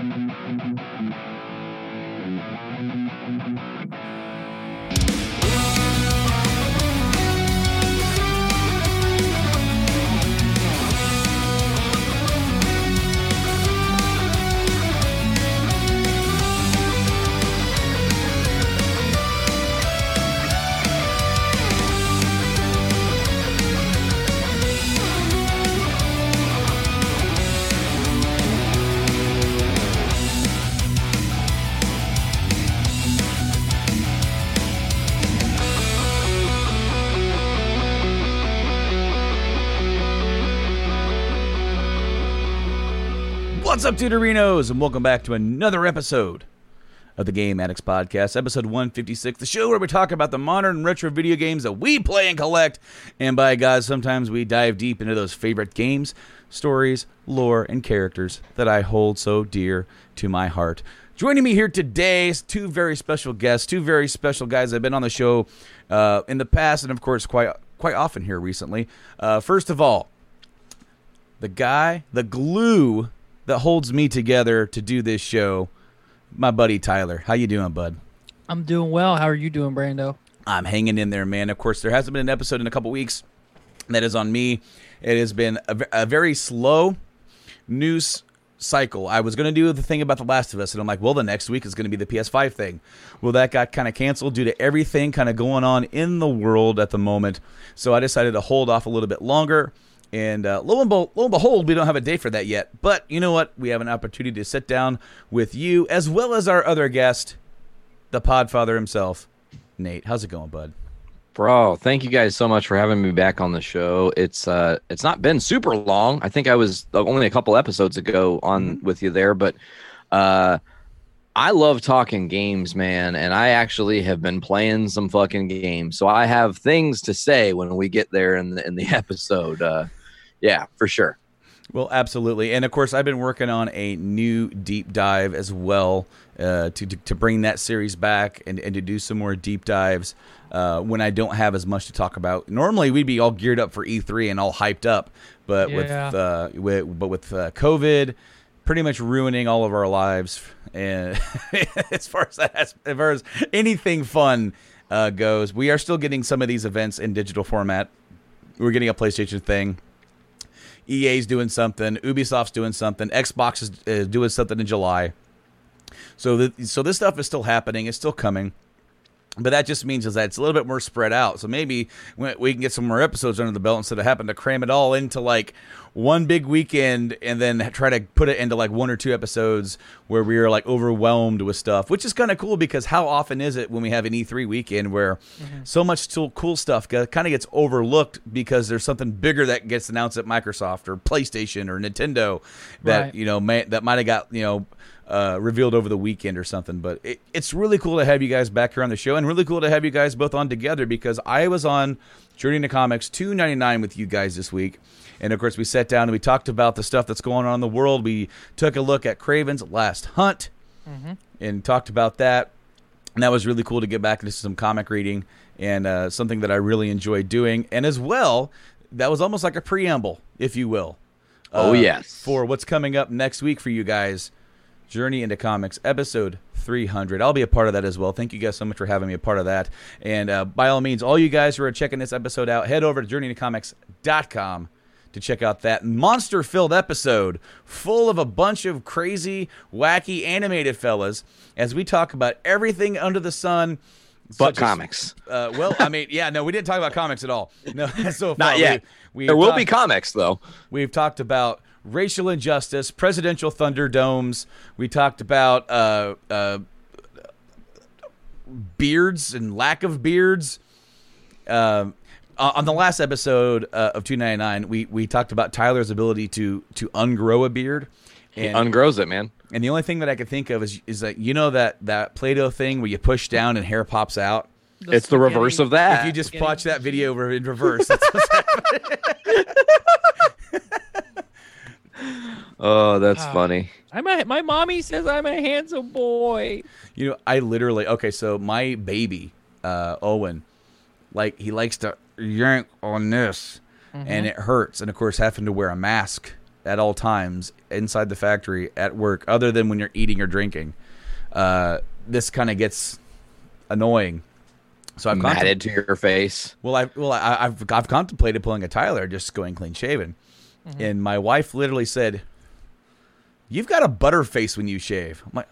What's up, Tutorinos, and welcome back to another episode of the Game Addicts Podcast, episode 156, the show where we talk about the modern and retro video games that we play and collect, and by God, sometimes we dive deep into those favorite games, stories, lore, and characters that I hold so dear to my heart. Joining me here today is two very special guests, two very special guys that have been on the show in the past, and of course, quite often here recently. First of all, the guy, the glue that holds me together to do this show, my buddy Tyler. How you doing, bud? I'm doing well. How are you doing, Brando? I'm hanging in there, man. Of course, there hasn't been an episode in a couple weeks. That is on me. It has been a very slow news cycle. I was going to do the thing about The Last of Us, and I'm like, well, the next week is going to be the PS5 thing. Well, that got kind of canceled due to everything kind of going on in the world at the moment. So I decided to hold off a little bit longer. And lo and behold, we don't have a date for that yet. But you know what? We have an opportunity to sit down with you, as well as our other guest, the Podfather himself, Nate. How's it going, bud? Bro, thank you guys so much for having me back on the show. It's not been super long. I think I was only a couple episodes ago on with you there, but I love talking games, man, and I actually have been playing some fucking games. So I have things to say when we get there in the episode. Yeah, for sure. Well, absolutely. And, of course, I've been working on a new deep dive as well to bring that series back and to do some more deep dives when I don't have as much to talk about. Normally, we'd be all geared up for E3 and all hyped up. But with COVID pretty much ruining all of our lives, and as far as anything fun goes, we are still getting some of these events in digital format. We're getting a PlayStation thing. EA's doing something. Ubisoft's doing something. Xbox is doing something in July. So this stuff is still happening. It's still coming. But that just means is that it's a little bit more spread out. So maybe we can get some more episodes under the belt instead of having to cram it all into like one big weekend and then try to put it into like one or two episodes where we are like overwhelmed with stuff, which is kind of cool because how often is it when we have an E3 weekend where so much still cool stuff kind of gets overlooked because there's something bigger that gets announced at Microsoft or PlayStation or Nintendo that, that might have got, revealed over the weekend or something. But it's really cool to have you guys back here on the show and really cool to have you guys both on together because I was on Journey into Comics 299 with you guys this week. And, of course, we sat down and we talked about the stuff that's going on in the world. We took a look at Kraven's Last Hunt and talked about that. And that was really cool to get back into some comic reading and something that I really enjoyed doing. And as well, that was almost like a preamble, if you will. Yes. For what's coming up next week for you guys. Journey into Comics, episode 300. I'll be a part of that as well. Thank you guys so much for having me a part of that. And by all means, all you guys who are checking this episode out, head over to journeyintocomics.com to check out that monster-filled episode full of a bunch of crazy, wacky, animated fellas as we talk about everything under the sun. But comics. We didn't talk about comics at all. No, so far. Not yet. There will be comics, though. We've talked about racial injustice, presidential thunderdomes. We talked about beards and lack of beards. On the last episode of 299, we talked about Tyler's ability to ungrow a beard. He ungrows it, man. And the only thing that I could think of is that that Play-Doh thing where you push down and hair pops out. It's the reverse of that. If you just watch that video in reverse, that's what's happening. Oh, that's funny. My mommy says I'm a handsome boy. I literally, so my baby, Owen, he likes to yank on this, and it hurts. And, of course, having to wear a mask at all times inside the factory at work, other than when you're eating or drinking. This kind of gets annoying. So I've matted to your face. I've contemplated pulling a Tyler, just going clean shaven, and my wife literally said, "You've got a butter face when you shave." I'm like,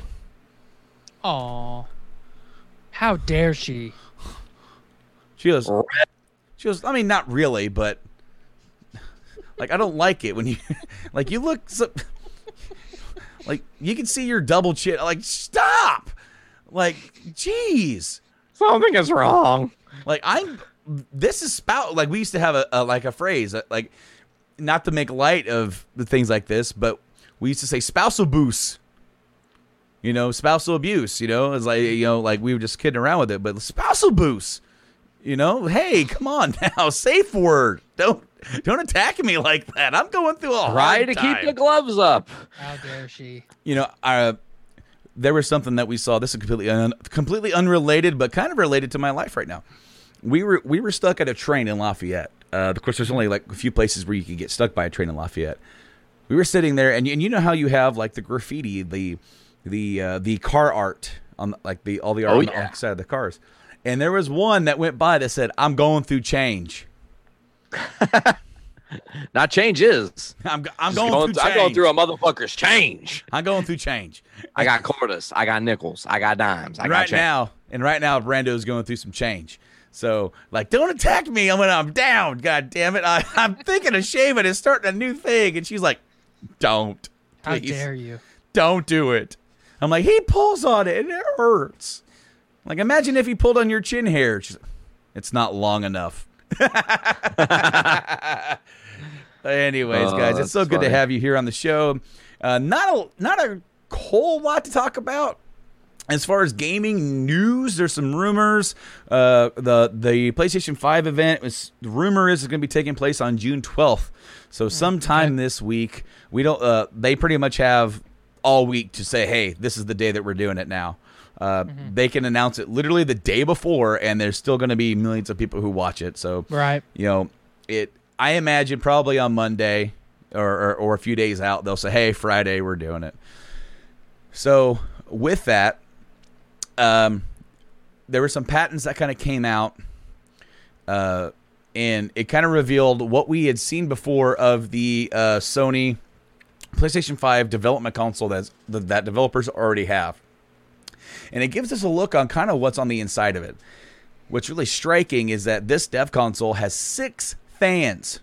"Aw, how dare she?" She goes, I mean, not really, but like, I don't like it when you, like, you look so, like, you can see your double chin. Like, stop. Like, jeez. Something is wrong. Like, this is like, we used to have a phrase, like, not to make light of the things like this, but we used to say spousal abuse. You know, spousal abuse, you know, it's like, you know, like, we were just kidding around with it, but spousal abuse. You know, hey, come on now, safe word. Don't attack me like that. I'm going through a hard time. Try to keep the gloves up. How dare she? You know, there was something that we saw. This is completely unrelated, but kind of related to my life right now. We were stuck at a train in Lafayette. Of course, there's only like a few places where you can get stuck by a train in Lafayette. We were sitting there, and you know how you have like the graffiti, the car art on like all the art on the outside of the cars. And there was one that went by that said, "I'm going through change." Not change is. I'm going through change. I'm going through a motherfucker's change. I'm going through change. I got quarters. I got nickels. I got dimes. I got right change. Right now, Brando's going through some change. So, like, don't attack me. I'm down. God damn it. I'm thinking of shaving and starting a new thing. And she's like, "Don't. How Please. dare you? Don't do it." I'm like, "He pulls on it and it hurts." Like, imagine if he pulled on your chin hair. She's like, "It's not long enough." Anyways, guys, it's so good to have you here on the show. Not a whole lot to talk about as far as gaming news. There's some rumors. The PlayStation 5 event the rumor is it's going to be taking place on June 12th. So sometime this week. We don't. They pretty much have all week to say, "Hey, this is the day that we're doing it now." They can announce it literally the day before, and there's still going to be millions of people who watch it. So, right, you know, I imagine probably on Monday or a few days out, they'll say, "Hey, Friday, we're doing it." So, with that, there were some patents that kind of came out, and it kind of revealed what we had seen before of the Sony PlayStation 5 development console that developers already have. And it gives us a look on kind of what's on the inside of it. What's really striking is that this dev console has 6 fans.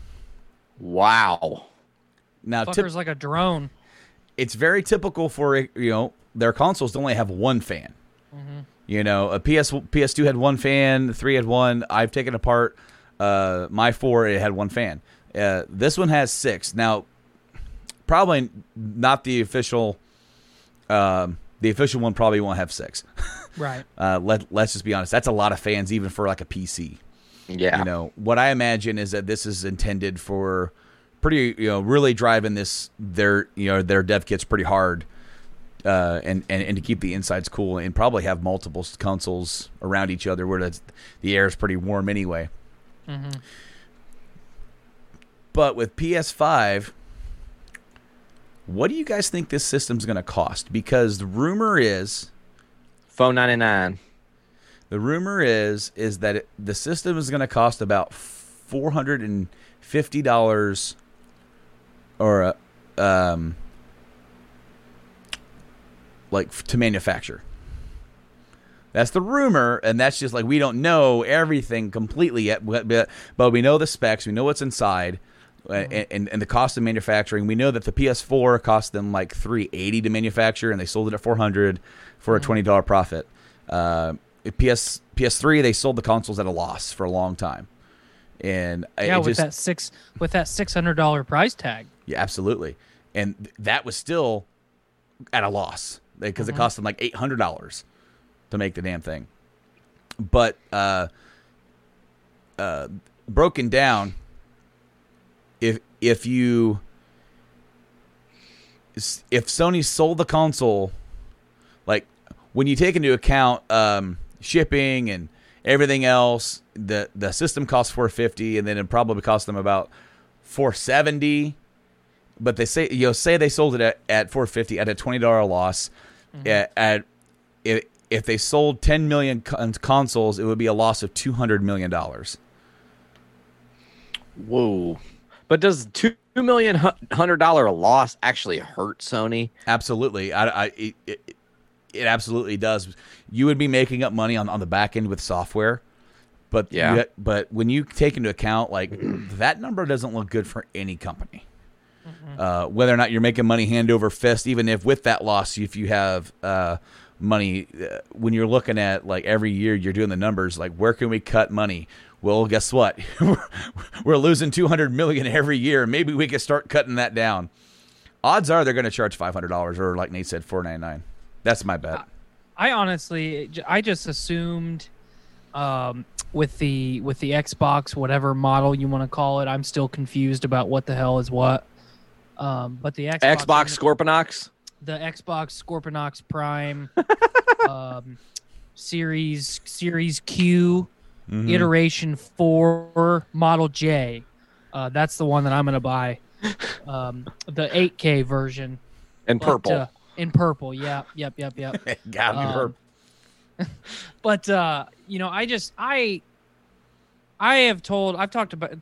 Wow. Now, fucker's like a drone. It's very typical for, you know, their consoles to only have one fan. Mm-hmm. You know, a PS2 had one fan, the 3 had one. I've taken apart my 4, it had one fan. This one has 6. Now, probably not the official. The official one probably won't have 6. Right. Let's just be honest. That's a lot of fans, even for like a PC. Yeah. You know, what I imagine is that this is intended for pretty, you know, really driving their dev kits pretty hard, and to keep the insides cool, and probably have multiple consoles around each other where the air is pretty warm anyway. Mm-hmm. But with PS5. What do you guys think this system's going to cost? Because the rumor is $499. The rumor is that the system is going to cost about $450 or like to manufacture. That's the rumor, and that's just like, we don't know everything completely yet, but we know the specs, we know what's inside. And the cost of manufacturing, we know that the PS4 cost them like $380 to manufacture, and they sold it at $400 for a $20 profit. PS3, they sold the consoles at a loss for a long time, and with that $600 price tag. Yeah, absolutely, and that was still at a loss because it cost them like $800 to make the damn thing. But broken down. If Sony sold the console, like when you take into account shipping and everything else, the system costs $450, and then it probably cost them about $470. but they say say they sold it at $450 at a $20 loss. If they sold 10 million consoles, it would be a loss of $200 million. Whoa. But does $2 million loss actually hurt Sony? Absolutely. It absolutely does. You would be making up money on the back end with software, but but when you take into account that number doesn't look good for any company. Whether or not you're making money hand over fist, even if with that loss, if you have money, when you're looking at every year you're doing the numbers, where can we cut money? Well, guess what? We're losing $200 million every year. Maybe we could start cutting that down. Odds are they're going to charge $500, or like Nate said, $499. That's my bet. I just assumed with the Xbox, whatever model you want to call it, I'm still confused about what the hell is what. But the Xbox Scorpionox, the Xbox Scorpionox Prime, Series Q. Mm-hmm. Iteration 4 Model J. That's the one that I'm going to buy. The 8K version. In purple. In purple, yeah. Yep. Gotta be purple. But, I have told, I've talked about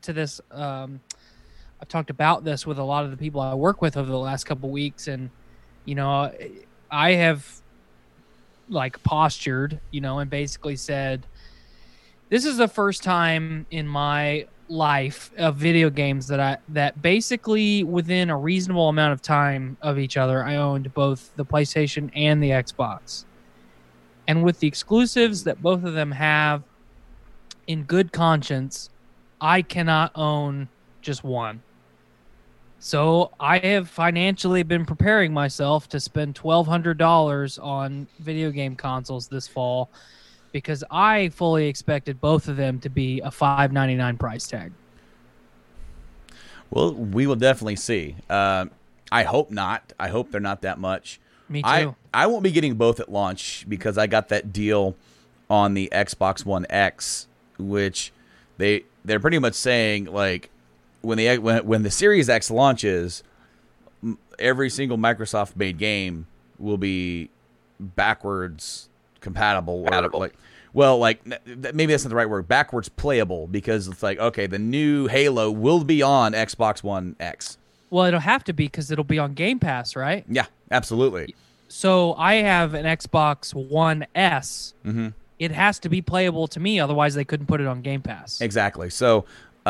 this with a lot of the people I work with over the last couple of weeks. And, I have postured, and basically said, this is the first time in my life of video games that basically within a reasonable amount of time of each other, I owned both the PlayStation and the Xbox. And with the exclusives that both of them have, in good conscience, I cannot own just one. So I have financially been preparing myself to spend $1,200 on video game consoles this fall, because I fully expected both of them to be a $599 price tag. Well, we will definitely see. I hope not. I hope they're not that much. Me too. I won't be getting both at launch because I got that deal on the Xbox One X, which they're pretty much saying when the Series X launches, every single Microsoft made game will be backwards compatible. Maybe that's not the right word. Backwards playable, because it's okay, the new Halo will be on Xbox One X. Well, it'll have to be because it'll be on Game Pass, right? Yeah, absolutely. So I have an Xbox One S. Mm-hmm. It has to be playable to me, otherwise they couldn't put it on Game Pass. Exactly. So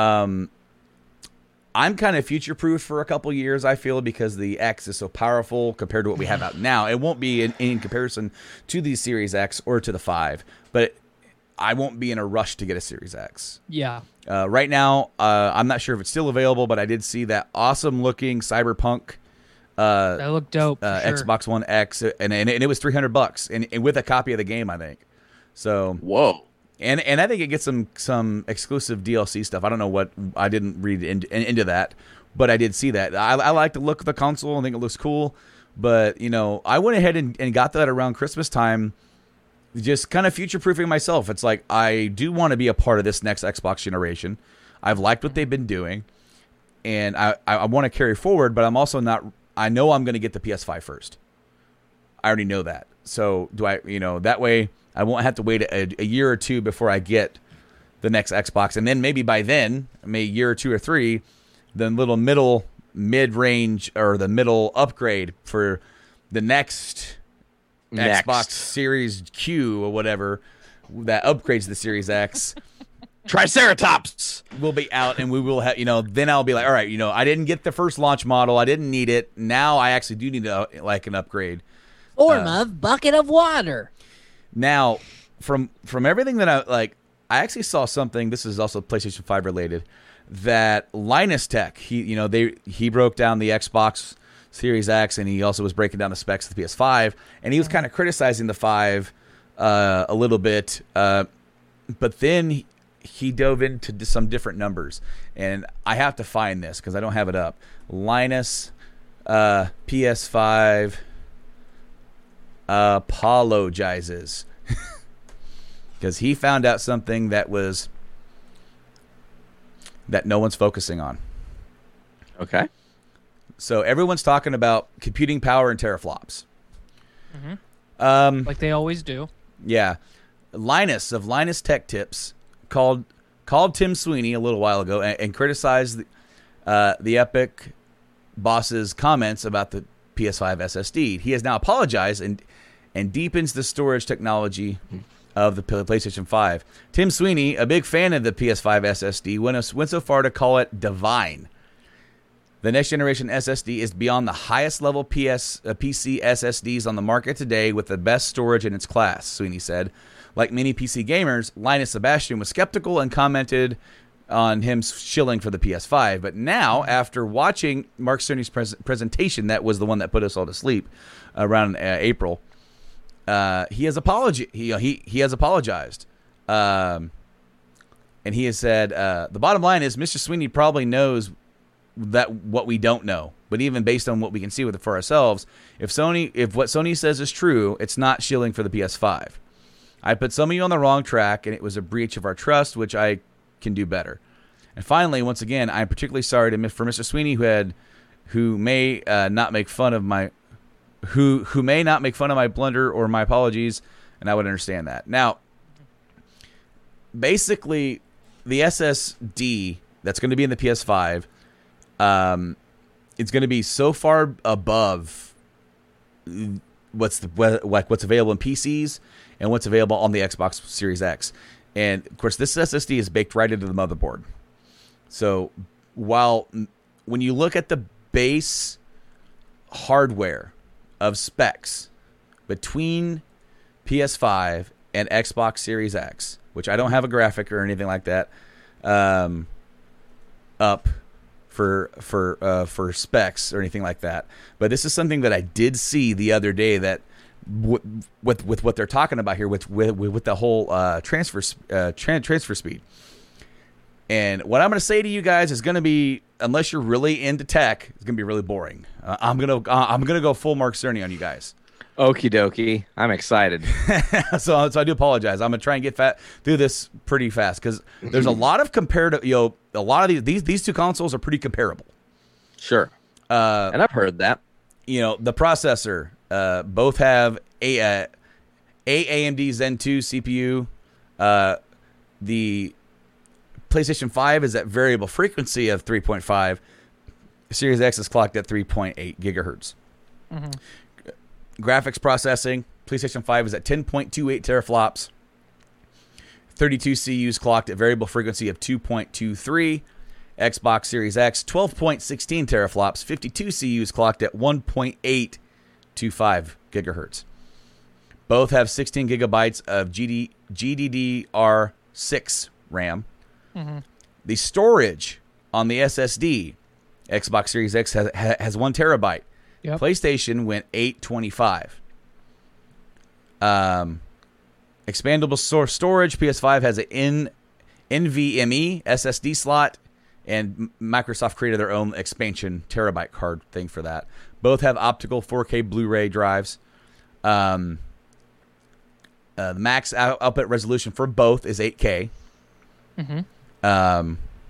I'm kind of future-proof for a couple years, I feel, because the X is so powerful compared to what we have out now. It won't be in comparison to the Series X or to the 5, but I won't be in a rush to get a Series X. Yeah. Right now, I'm not sure if it's still available, but I did see that awesome-looking Cyberpunk. That looked dope. Sure. Xbox One X, and it was $300, and with a copy of the game, I think. So whoa. And I think it gets some exclusive DLC stuff. I don't know what, I didn't read into that, but I did see that. I like the look of the console. I think it looks cool. But, I went ahead and got that around Christmas time, just kind of future-proofing myself. It's I do want to be a part of this next Xbox generation. I've liked what they've been doing, and I want to carry forward, but I'm also not, I know I'm going to get the PS5 first. I already know that. So do I, that way I won't have to wait a year or two before I get the next Xbox. And then maybe by then, maybe a year or two or three, the little mid-range or the middle upgrade for the next Xbox Series Q or whatever that upgrades the Series X. Triceratops will be out, and we will have, then I'll be like, all right, I didn't get the first launch model. I didn't need it. Now I actually do need an upgrade. Form of bucket of water. Now, from everything that I actually saw something, this is also PlayStation 5 related, that Linus Tech, he broke down the Xbox Series X, and he also was breaking down the specs of the PS5, and he was kind of criticizing the 5 a little bit, but then he dove into some different numbers, and I have to find this because I don't have it up. Linus PS5 apologizes because he found out something that no one's focusing on. Okay. So everyone's talking about computing power and teraflops. Like they always do. Yeah. Linus of Linus Tech Tips called Tim Sweeney a little while ago and criticized the Epic boss's comments about the PS5 SSD. He has now apologized and deepens the storage technology of the PlayStation 5. Tim Sweeney, a big fan of the PS5 SSD, went so far to call it divine. The next generation SSD is beyond the highest level PC SSDs on the market today with the best storage in its class, Sweeney said. Like many PC gamers, Linus Sebastian was skeptical and commented on him shilling for the PS5. But now, after watching Mark Cerny's presentation, that was the one that put us all to sleep around April, he has apologized. And he has said, the bottom line is Mr. Sweeney probably knows that what we don't know. But even based on what we can see with it for ourselves, if what Sony says is true, it's not shilling for the PS5. I put some of you on the wrong track, and it was a breach of our trust, which I can do better. And finally, once again, I'm particularly sorry for Mr. Sweeney, who may not make fun of my blunder or my apologies, and I would understand that. Now, basically, the SSD that's going to be in the PS5, it's going to be so far above what's available in PCs and what's available on the Xbox Series X. And, of course, this SSD is baked right into the motherboard. So when you look at the base hardware of specs between PS5 and Xbox Series X, which I don't have a graphic or anything like that up for specs or anything like that, but this is something that I did see the other day that with what they're talking about here with the whole transfer speed. And what I'm going to say to you guys is going to be, unless you're really into tech, it's going to be really boring. I'm gonna go full Mark Cerny on you guys. Okie dokie. I'm excited. so I do apologize. I'm gonna try and get through this pretty fast because there's a lot of comparative. A lot of these two consoles are pretty comparable. Sure. And I've heard that. The processor both have a AMD Zen 2 CPU. The PlayStation 5 is at variable frequency of 3.5. Series X is clocked at 3.8 gigahertz. Mm-hmm. Graphics processing, PlayStation 5 is at 10.28 teraflops. 32 CUs clocked at variable frequency of 2.23. Xbox Series X, 12.16 teraflops. 52 CUs clocked at 1.825 gigahertz. Both have 16 gigabytes of GDDR6 RAM. Mm-hmm. The storage on the SSD, Xbox Series X has 1 terabyte. Yep. PlayStation went 825. Expandable storage, PS5 has an NVMe SSD slot, and Microsoft created their own expansion terabyte card thing for that. Both have optical 4K Blu-ray drives. The max output resolution for both is 8K. Mm-hmm.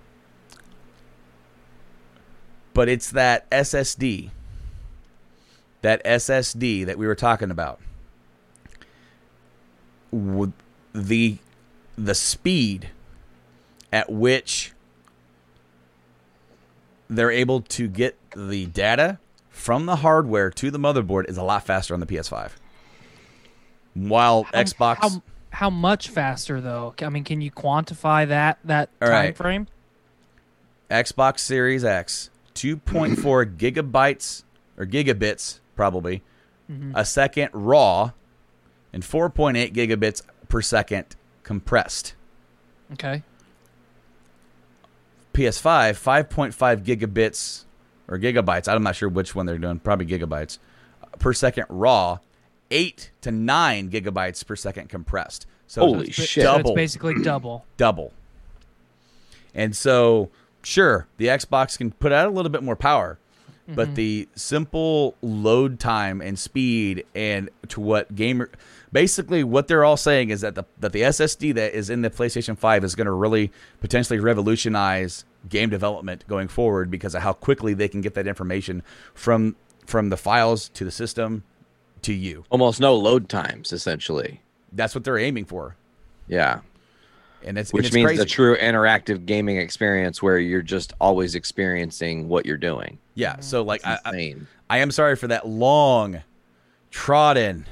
But it's that SSD that we were talking about. The speed at which they're able to get the data from the hardware to the motherboard is a lot faster on the PS5. While Xbox... How much faster, though? I mean, can you quantify that time frame? Xbox Series X, 2.4 gigabytes or gigabits, probably, a second raw, and 4.8 gigabits per second compressed. Okay. PS5, 5.5 gigabits or gigabytes. I'm not sure which one they're doing. Probably gigabytes per second raw. 8 to 9 gigabytes per second compressed. So holy shit! So it's basically double. Double. And so, sure, the Xbox can put out a little bit more power, but the simple load time and speed and to what basically what they're all saying is that the SSD that is in the PlayStation 5 is going to really potentially revolutionize game development going forward because of how quickly they can get that information from the files to the system to you. Almost no load times, essentially. That's what they're aiming for. Yeah. Which means crazy. the true interactive gaming experience where you're just always experiencing what you're doing. Yeah. So like I I am sorry for that long trodden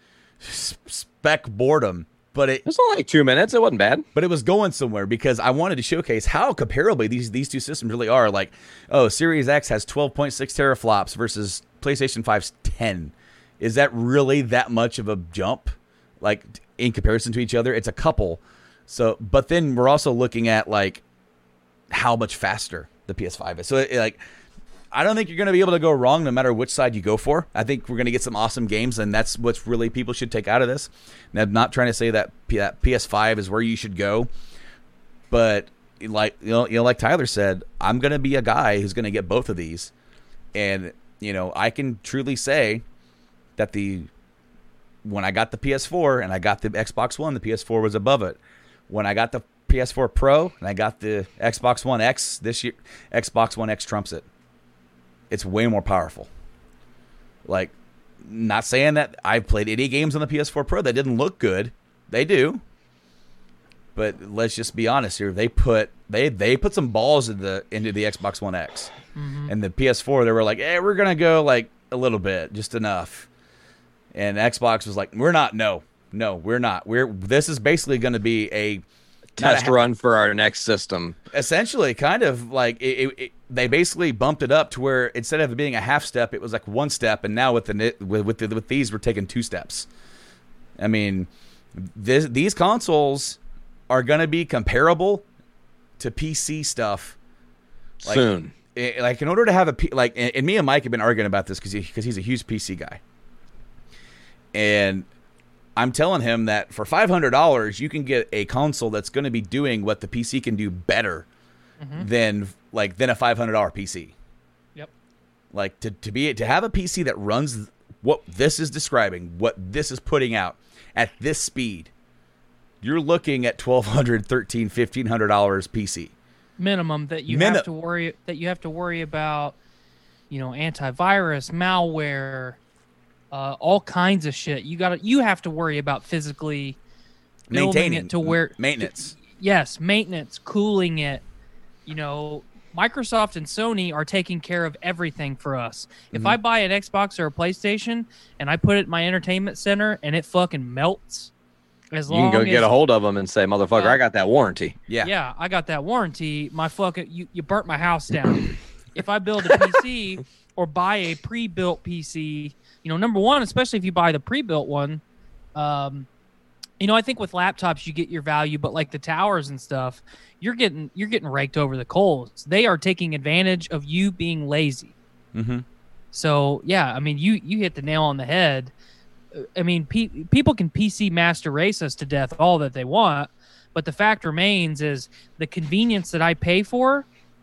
spec boredom, but it was only like 2 minutes. It wasn't bad. But it was going somewhere because I wanted to showcase how comparably these two systems really are. Like, Series X has 12.6 teraflops versus PlayStation 5's 10. Is that really that much of a jump? Like in comparison to each other, it's a couple. So, but then we're also looking at like how much faster the PS5 is. So, I don't think you're going to be able to go wrong no matter which side you go for. I think we're going to get some awesome games, and that's what's really people should take out of this. And I'm not trying to say that PS5 is where you should go, but like like Tyler said, I'm going to be a guy who's going to get both of these, and I can truly say that when I got the PS4 and I got the Xbox One, the PS4 was above it. When I got the PS4 Pro and I got the Xbox One X this year, Xbox One X trumps it. It's way more powerful. Like, not saying that I've played any games on the PS4 Pro that didn't look good. They do. But let's just be honest here. They put some balls into the Xbox One X. Mm-hmm. And the PS4, they were like, we're going to go like a little bit, just enough. And Xbox was like, we're not. No, we're not. This is basically going to be a test run for our next system. Essentially, kind of like they basically bumped it up to where instead of it being a half step, it was like one step, and now with these, we're taking 2 steps. I mean, these consoles are going to be comparable to PC stuff soon. Like in order to have and me and Mike have been arguing about this because he's a huge PC guy, and I'm telling him that for $500, you can get a console that's going to be doing what the PC can do better than a $500 PC. Yep. Like to have a PC that runs what this is describing, what this is putting out at this speed, you're looking at $1,200, $1,300, $1,500 PC minimum that you have to worry about. Antivirus, malware. All kinds of shit. You have to worry about physically maintaining it to where maintenance. Yes, maintenance, cooling it. Microsoft and Sony are taking care of everything for us. If I buy an Xbox or a PlayStation and I put it in my entertainment center and it fucking melts, you can go get a hold of them and say, "Motherfucker, I got that warranty." Yeah, I got that warranty. My fucking you burnt my house down. If I build a PC or buy a pre-built PC. Number one, especially if you buy the pre-built one, I think with laptops you get your value, but like the towers and stuff, you're getting raked over the coals. They are taking advantage of you being lazy. Mm-hmm. So yeah, I mean, you hit the nail on the head. I mean, people can PC master race us to death all that they want, but the fact remains is the convenience that I pay for.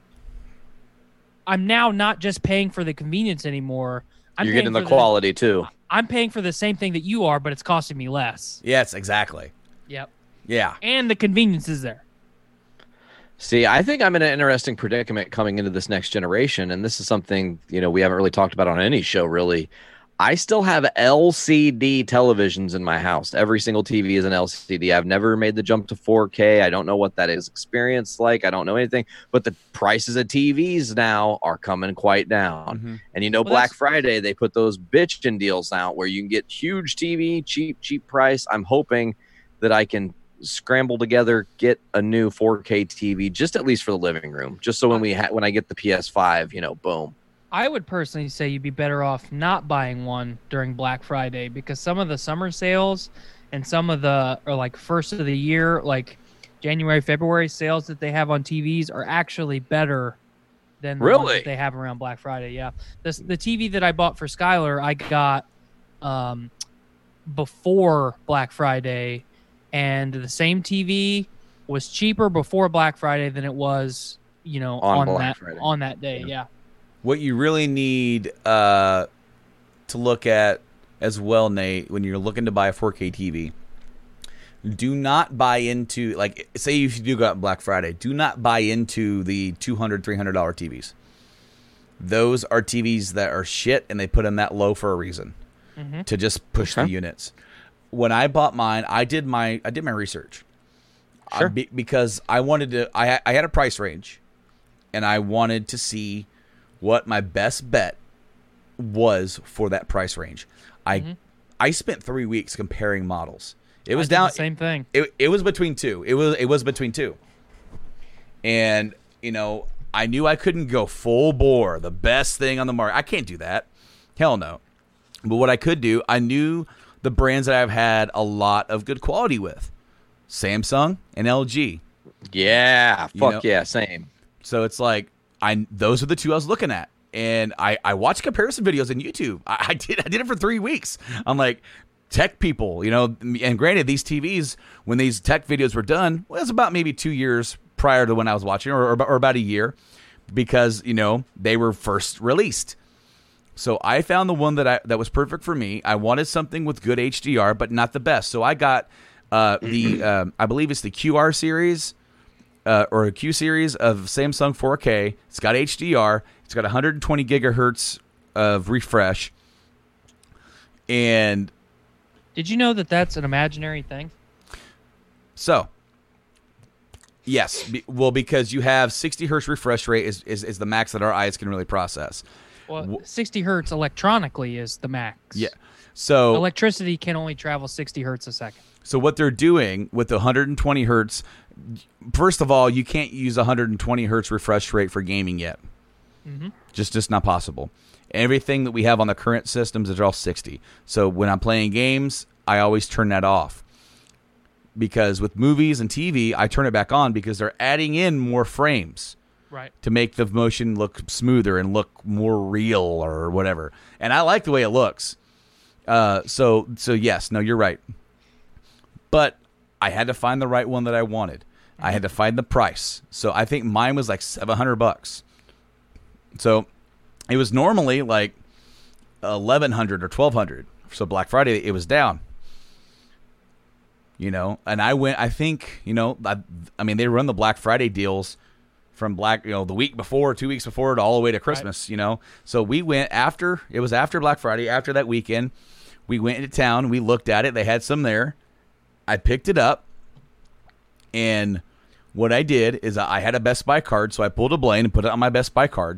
I'm now not just paying for the convenience anymore. You're getting the quality too. I'm paying for the same thing that you are, but it's costing me less. Yes, exactly. Yep. Yeah. And the convenience is there. See, I think I'm in an interesting predicament coming into this next generation, and this is something, we haven't really talked about on any show, really. I still have LCD televisions in my house. Every single TV is an LCD. I've never made the jump to 4K. I don't know what that is experience like. I don't know anything. But the prices of TVs now are coming quite down. Mm-hmm. And Black Friday, they put those bitchin' deals out where you can get huge TV, cheap price. I'm hoping that I can scramble together, get a new 4K TV, just at least for the living room. Just so when I get the PS5, boom. I would personally say you'd be better off not buying one during Black Friday because some of the summer sales and some of the first of the year, like January, February sales that they have on TVs are actually better than the ones that they have around Black Friday. Yeah. The TV that I bought for Skylar, I got before Black Friday, and the same TV was cheaper before Black Friday than it was, on that day. Yeah. What you really need to look at as well, Nate, when you're looking to buy a 4K TV, Do not buy into, like, say if you do go out on Black Friday, do not buy into the $200, $300 TVs. Those are TVs that are shit, and they put them that low for a reason, to just push the units. When I bought mine, I did my research. Sure. Because I wanted to, I had a price range, and I wanted to see what my best bet was for that price range. I spent 3 weeks comparing models. It was down the same thing. It was between two. It was between two. And, I knew I couldn't go full bore, the best thing on the market. I can't do that. Hell no. But what I could do, I knew the brands that I've had a lot of good quality with. Samsung and LG. Yeah, yeah, same. So it's like those are the two I was looking at. And I watched comparison videos on YouTube. I did it for 3 weeks. I'm like, tech people, and granted, these TVs, when these tech videos were done, well, it was about maybe 2 years prior to when I was watching, or about a year, because, they were first released. So I found the one that was perfect for me. I wanted something with good HDR, but not the best. So I got the, I believe it's the QR series, or a Q series of Samsung 4K. It's got HDR. It's got 120 gigahertz of refresh. And did you know that that's an imaginary thing? So, yes. Because you have 60 hertz refresh rate is the max that our eyes can really process. Well, 60 hertz electronically is the max. Yeah. So electricity can only travel 60 hertz a second. So what they're doing with the 120 hertz, first of all, you can't use 120 hertz refresh rate for gaming yet. Just not possible. Everything that we have on the current systems is all 60. So when I'm playing games, I always turn that off. Because with movies and TV, I turn it back on because they're adding in more frames. Right. To make the motion look smoother and look more real or whatever. And I like the way it looks. So yes, no, you're right. But I had to find the right one that I wanted. I had to find the price. So I think mine was like $700. So it was normally like $1,100 or $1,200. So Black Friday, it was down. And I went, I think, I mean, they run the Black Friday deals from the week before, 2 weeks before, all the way to Christmas, right. So we went it was after Black Friday, after that weekend, we went into town, we looked at it, they had some there. I picked it up, and what I did is I had a Best Buy card, so I pulled a Blaine and put it on my Best Buy card.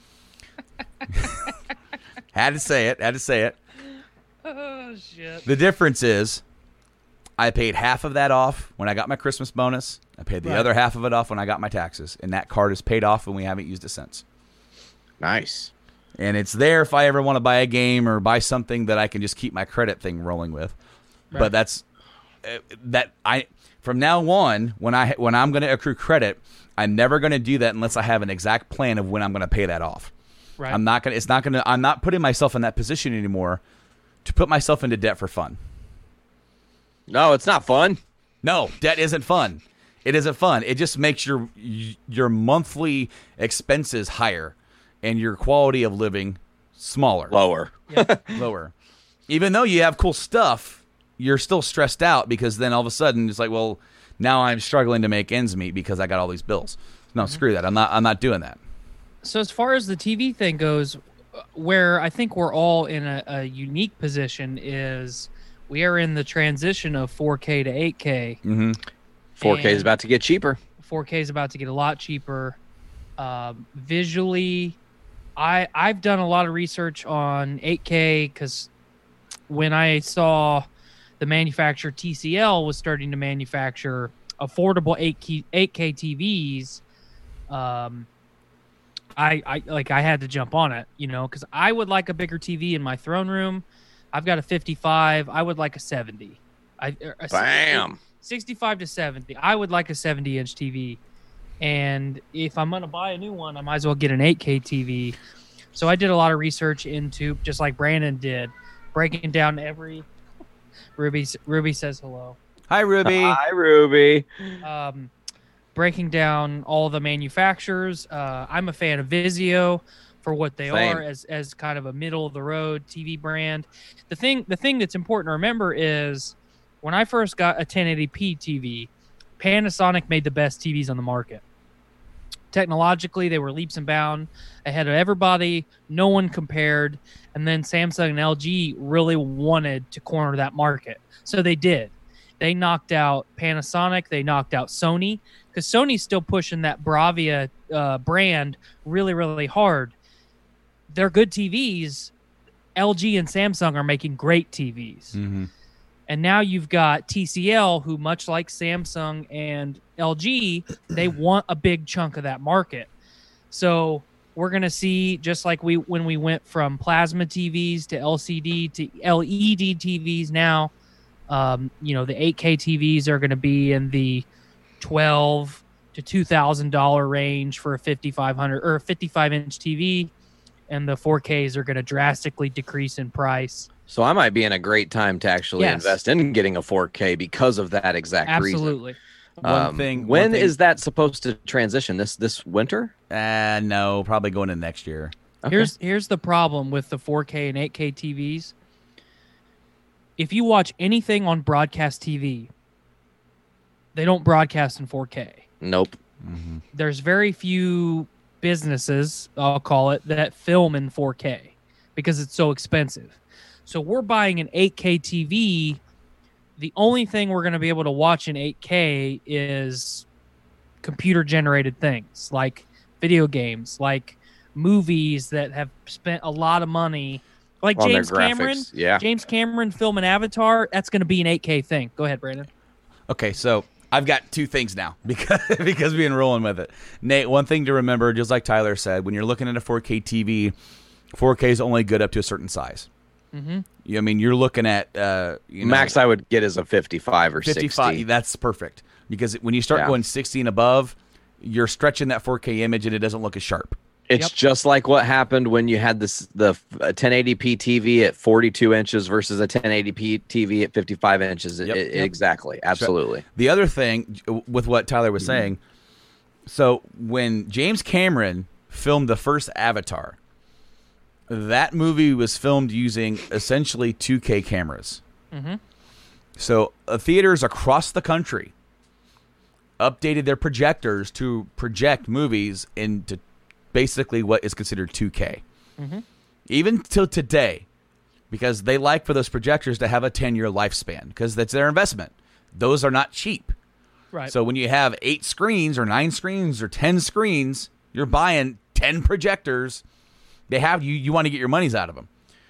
Had to say it. Oh, shit. The difference is I paid half of that off when I got my Christmas bonus. I paid the other half of it off when I got my taxes, and that card is paid off, and we haven't used it since. Nice. And it's there if I ever want to buy a game or buy something that I can just keep my credit thing rolling with. Right. But that's from now on, when I'm going to accrue credit, I'm never going to do that unless I have an exact plan of when I'm going to pay that off. Right. I'm not putting myself in that position anymore to put myself into debt for fun. No, it's not fun. No, debt isn't fun. It isn't fun. It just makes your monthly expenses higher and your quality of living smaller. Lower. Lower. Even though you have cool stuff, you're still stressed out because then all of a sudden it's like, well, now I'm struggling to make ends meet because I got all these bills. No, screw that. I'm not doing that. So as far as the TV thing goes, where I think we're all in a unique position is we are in the transition of 4K to 8K. Mm-hmm. 4K is about to get cheaper. 4K is about to get a lot cheaper. Visually, I've done a lot of research on 8K because when I saw the manufacturer TCL was starting to manufacture affordable 8K TVs, I had to jump on it, because I would like a bigger TV in my throne room. I've got a 55. I would like a 70. Bam. 65 to 70. I would like a 70-inch TV. And if I'm going to buy a new one, I might as well get an 8K TV. So I did a lot of research into, just like Brandon did, breaking down every... Ruby says hello. Hi, Ruby. Hi, Ruby. Breaking down all the manufacturers. I'm a fan of Vizio for what they are as kind of a middle of the road TV brand. The thing that's important to remember is when I first got a 1080p TV, Panasonic made the best TVs on the market. Technologically, they were leaps and bounds ahead of everybody. No one compared. And then Samsung and LG really wanted to corner that market. So they did. They knocked out Panasonic. They knocked out Sony, because Sony's still pushing that Bravia brand really, really hard. They're good TVs. LG and Samsung are making great TVs. Mm-hmm. And now you've got TCL, who, much like Samsung and LG, they want a big chunk of that market. So we're going to see, just like when we went from plasma TVs to LCD to LED TVs now, the 8K TVs are going to be in the $12 to $2,000 range for a 5500 or 55-inch TV, and the 4Ks are going to drastically decrease in price. So I might be in a great time to actually invest in getting a 4K because of that exact reason. Absolutely. When is that supposed to transition? This winter? No, probably going in next year. Okay. Here's the problem with the 4K and 8K TVs. If you watch anything on broadcast TV, they don't broadcast in 4K. Nope. Mm-hmm. There's very few businesses, I'll call it, that film in 4K because it's so expensive. So we're buying an 8K TV. The only thing we're going to be able to watch in 8K is computer-generated things, like video games, like movies that have spent a lot of money. Like on James their graphics. Cameron. Yeah. James Cameron filming Avatar, that's going to be an 8K thing. Go ahead, Brandon. Okay, so I've got two things now because we've been rolling with it. Nate, one thing to remember, just like Tyler said, when you're looking at a 4K TV, 4K is only good up to a certain size. Mm-hmm. I mean, you're looking at max I would get is a 55 or 55. 60. That's perfect, because when you start going 60 and above, you're stretching that 4K image and it doesn't look as sharp. It's just like what happened when you had the 1080p TV at 42 inches versus a 1080p TV at 55 inches. Exactly. Absolutely. So the other thing with what Tyler was saying, so when James Cameron filmed the first Avatar, that movie was filmed using essentially 2K cameras. Mm-hmm. So theaters across the country updated their projectors to project movies into basically what is considered 2K. Mm-hmm. Even till today, because they like for those projectors to have a 10-year lifespan, because that's their investment. Those are not cheap. Right. So when you have 8 screens or 9 screens or 10 screens, you're buying 10 projectors. They have you want to get your monies out of them.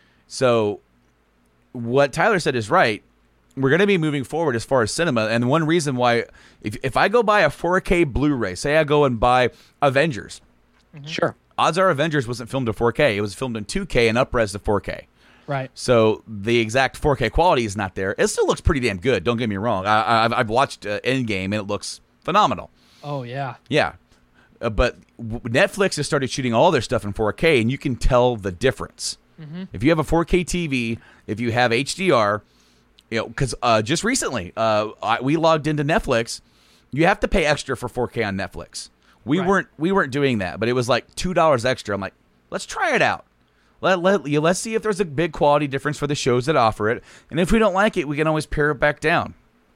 So what Tyler said is right. We're going to be moving forward as far as cinema. And one reason why, if I go buy a 4K Blu-ray, say I go and buy Avengers. Mm-hmm. Sure. Odds are Avengers wasn't filmed in 4K. It was filmed in 2K and up-res to 4K. Right. So the exact 4K quality is not there. It still looks pretty damn good. Don't get me wrong. I've watched Endgame and it looks phenomenal. Oh, yeah. Yeah. But Netflix has started shooting all their stuff in 4K, and you can tell the difference. Mm-hmm. If you have a 4K TV, if you have HDR, because just recently we logged into Netflix. You have to pay extra for 4K on Netflix. We weren't doing that, but it was like $2 extra. I'm like, let's try it out. Let's see if there's a big quality difference for the shows that offer it, and if we don't like it, we can always pare it back down.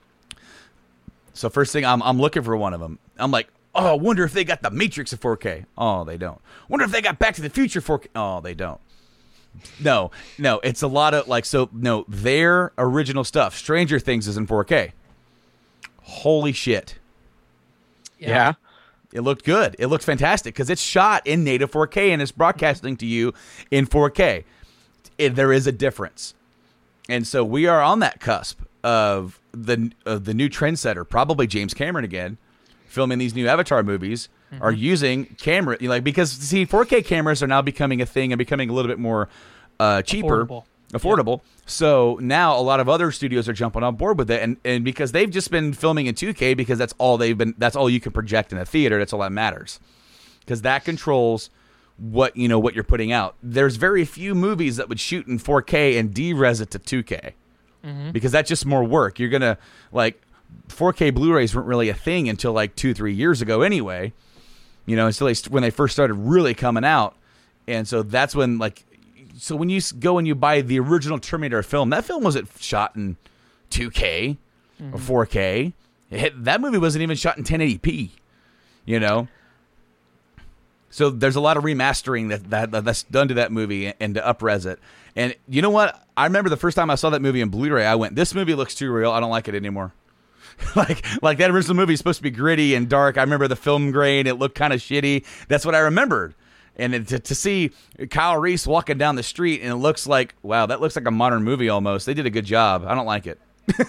So first thing, I'm looking for one of them. I'm like, oh, I wonder if they got The Matrix in 4K. Oh, they don't. Wonder if they got Back to the Future 4K. Oh, they don't. No, it's a lot of their original stuff. Stranger Things is in 4K. Holy shit. Yeah. It looked good. It looked fantastic because it's shot in native 4K and it's broadcasting to you in 4K. There is a difference. And so we are on that cusp of the new trendsetter, probably James Cameron again, filming these new Avatar movies, are using camera, because 4K cameras are now becoming a thing and becoming a little bit more cheaper, affordable. Yep. So now a lot of other studios are jumping on board with it, and because they've just been filming in 2K because that's all you can project in a theater. That's all that matters, because that controls what you're putting out. There's very few movies that would shoot in 4K and de-res it to 2K because that's just more work. You're gonna 4K Blu-rays weren't really a thing until 2-3 years ago anyway. Until when they first started really coming out. And so that's when so when you go and you buy the original Terminator film, that film wasn't shot in 2K. or 4K. That movie wasn't even shot in 1080p, you know? So there's a lot of remastering that's done to that movie and to up-res it. And you know what? I remember the first time I saw that movie in Blu-ray, I went, this movie looks too real. I don't like it anymore. like that original movie is supposed to be gritty and dark. I remember the film grain. It looked kind of shitty. That's what I remembered. And to see Kyle Reese walking down the street and it looks like, wow, that looks like a modern movie almost. They did a good job. I don't like it.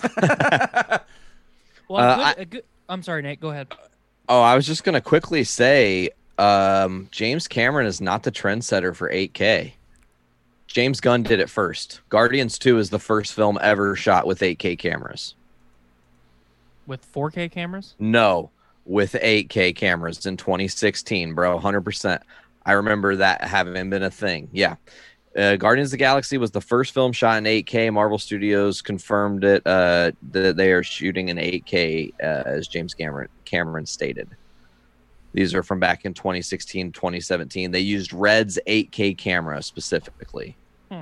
Well, I'm sorry, Nate. Go ahead. Oh, I was just going to quickly say James Cameron is not the trendsetter for 8K. James Gunn did it first. Guardians 2 is the first film ever shot with 8K cameras. With 4K cameras? No, with 8K cameras in 2016, bro. 100%. I remember that having been a thing. Yeah. Guardians of the Galaxy was the first film shot in 8K. Marvel Studios confirmed it that they are shooting in 8K, as James Cameron stated. These are from back in 2016, 2017. They used Red's 8K camera specifically.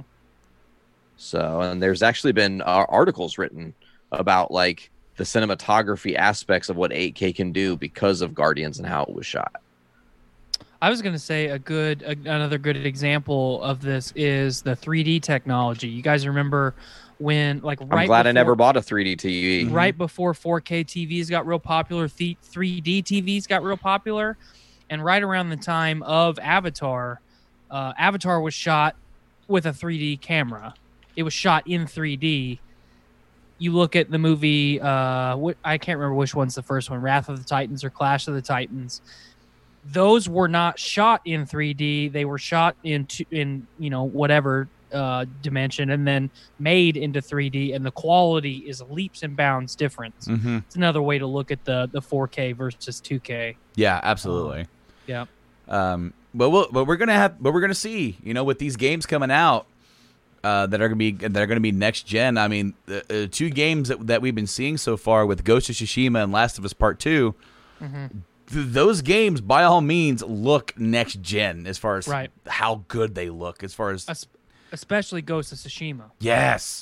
So, and there's actually been articles written about like the cinematography aspects of what 8K can do because of Guardians and how it was shot. I was going to say another good example of this is the 3D technology. You guys remember when, like, I'm glad I never bought a 3D TV. Right before 4K TVs got real popular, 3D TVs got real popular, and right around the time of Avatar, Avatar was shot with a 3D camera. It was shot in 3D. You look at the movie, I can't remember which one's the first one, Wrath of the Titans or Clash of the Titans. Those were not shot in 3D. They were shot in whatever dimension and then made into 3D, and the quality is leaps and bounds different. It's another way to look at the 4K versus 2K. Yeah, absolutely. Yeah. But we're gonna see, with these games coming out that are gonna be next gen. I mean, the two games that we've been seeing so far with Ghost of Tsushima and Last of Us Part 2. Those games, by all means, look next gen as far as how good they look. As far as especially Ghost of Tsushima. Yes.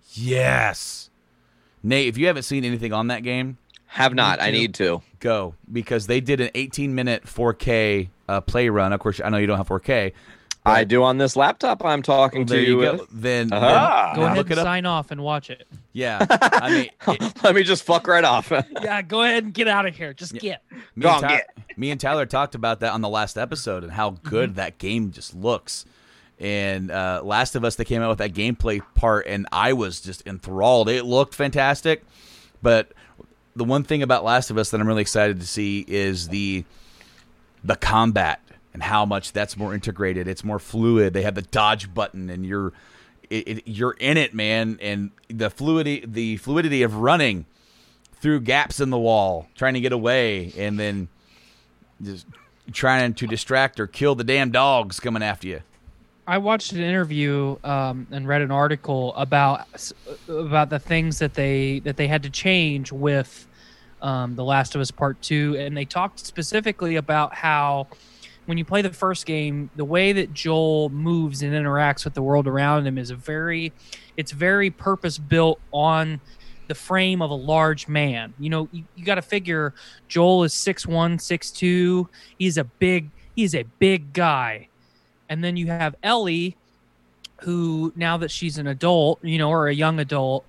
Nate, if you haven't seen anything on that game, have not. I need to go, because they did an 18-minute 4K play run. Of course, I know you don't have 4K. I do on this laptop I'm talking to you with. Then go ahead and sign off and watch it. Yeah. I mean, let me just fuck right off. Yeah, go ahead and get out of here. Just get. Me and Tyler talked about that on the last episode and how good that game just looks. And Last of Us, they came out with that gameplay part, and I was just enthralled. It looked fantastic. But the one thing about Last of Us that I'm really excited to see is the combat. And how much that's more integrated. It's more fluid. They have the dodge button, and you're in it, man. And the fluidity of running through gaps in the wall, trying to get away, and then just trying to distract or kill the damn dogs coming after you. I watched an interview and read an article about the things that they had to change with The Last of Us Part 2, and they talked specifically about how, when you play the first game, the way that Joel moves and interacts with the world around him is very purpose-built on the frame of a large man. You got to figure Joel is 6'1", 6'2". He's a big guy. And then you have Ellie, who, now that she's an adult, or a young adult,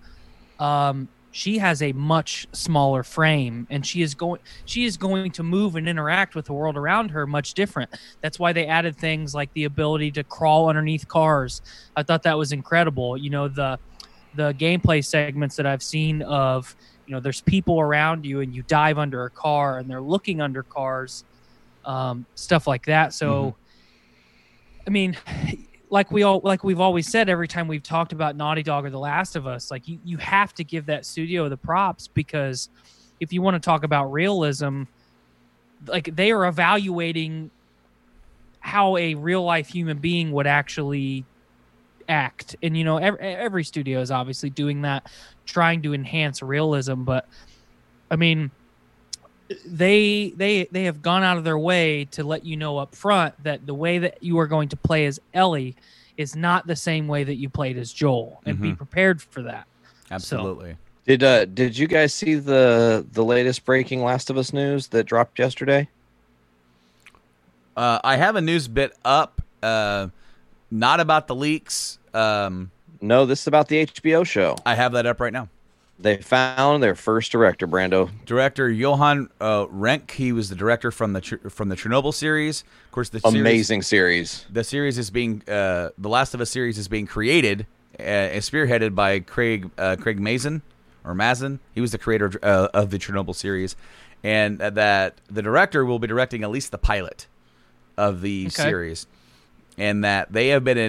she has a much smaller frame, and she is going to move and interact with the world around her much different. That's why they added things like the ability to crawl underneath cars. I thought that was incredible. The gameplay segments that I've seen of, there's people around you and you dive under a car and they're looking under cars, stuff like that. So, I mean, like we've always said, every time we've talked about Naughty Dog or The Last of Us, like you have to give that studio the props, because if you want to talk about realism, like they are evaluating how a real life human being would actually act. And every studio is obviously doing that, trying to enhance realism, but I mean, they have gone out of their way to let you know up front that the way that you are going to play as Ellie is not the same way that you played as Joel, and be prepared for that. Absolutely. Did you guys see the latest breaking Last of Us news that dropped yesterday? I have a news bit up, not about the leaks. No, this is about the HBO show. I have that up right now. They found their first director, Brando. Director Johan Renck. He was the director from the Chernobyl series. Of course, the amazing series. The series is being the Last of Us series is being created and spearheaded by Craig Mazin or Mazin. He was the creator of the Chernobyl series, and that the director will be directing at least the pilot of the series, and that they have been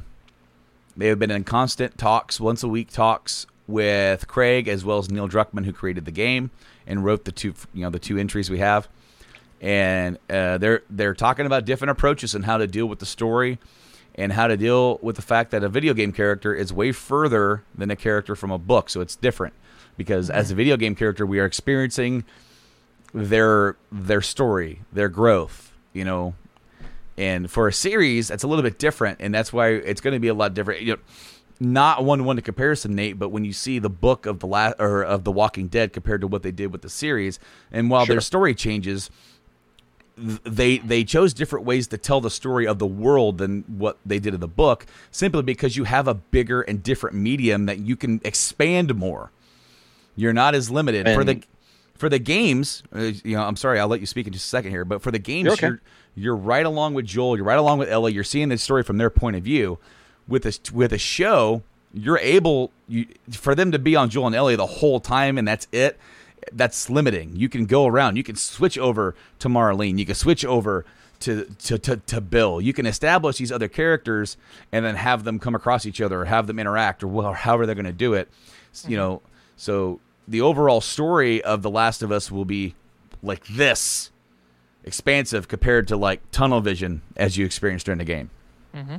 in constant talks, once a week talks with Craig as well as Neil Druckmann, who created the game and wrote the two entries we have, and they're talking about different approaches and how to deal with the story and how to deal with the fact that a video game character is way further than a character from a book, so it's different because as a video game character we are experiencing their story, their growth, and for a series that's a little bit different, and that's why it's going to be a lot different. Not one-to-one to comparison, Nate, but when you see the book of of The Walking Dead compared to what they did with the series, and while their story changes, they chose different ways to tell the story of the world than what they did in the book, simply because you have a bigger and different medium that you can expand more. You're not as limited for the games. I'm sorry, I'll let you speak in just a second here, but for the games, you're right along with Joel, you're right along with Ellie. You're seeing the story from their point of view. With a show, you're able for them to be on Joel and Ellie the whole time, and that's it. That's limiting. You can go around. You can switch over to Marlene. You can switch over to Bill. You can establish these other characters and then have them come across each other or have them interact or however they're going to do it. So the overall story of The Last of Us will be like this, expansive compared to like tunnel vision as you experienced during the game. Mm-hmm.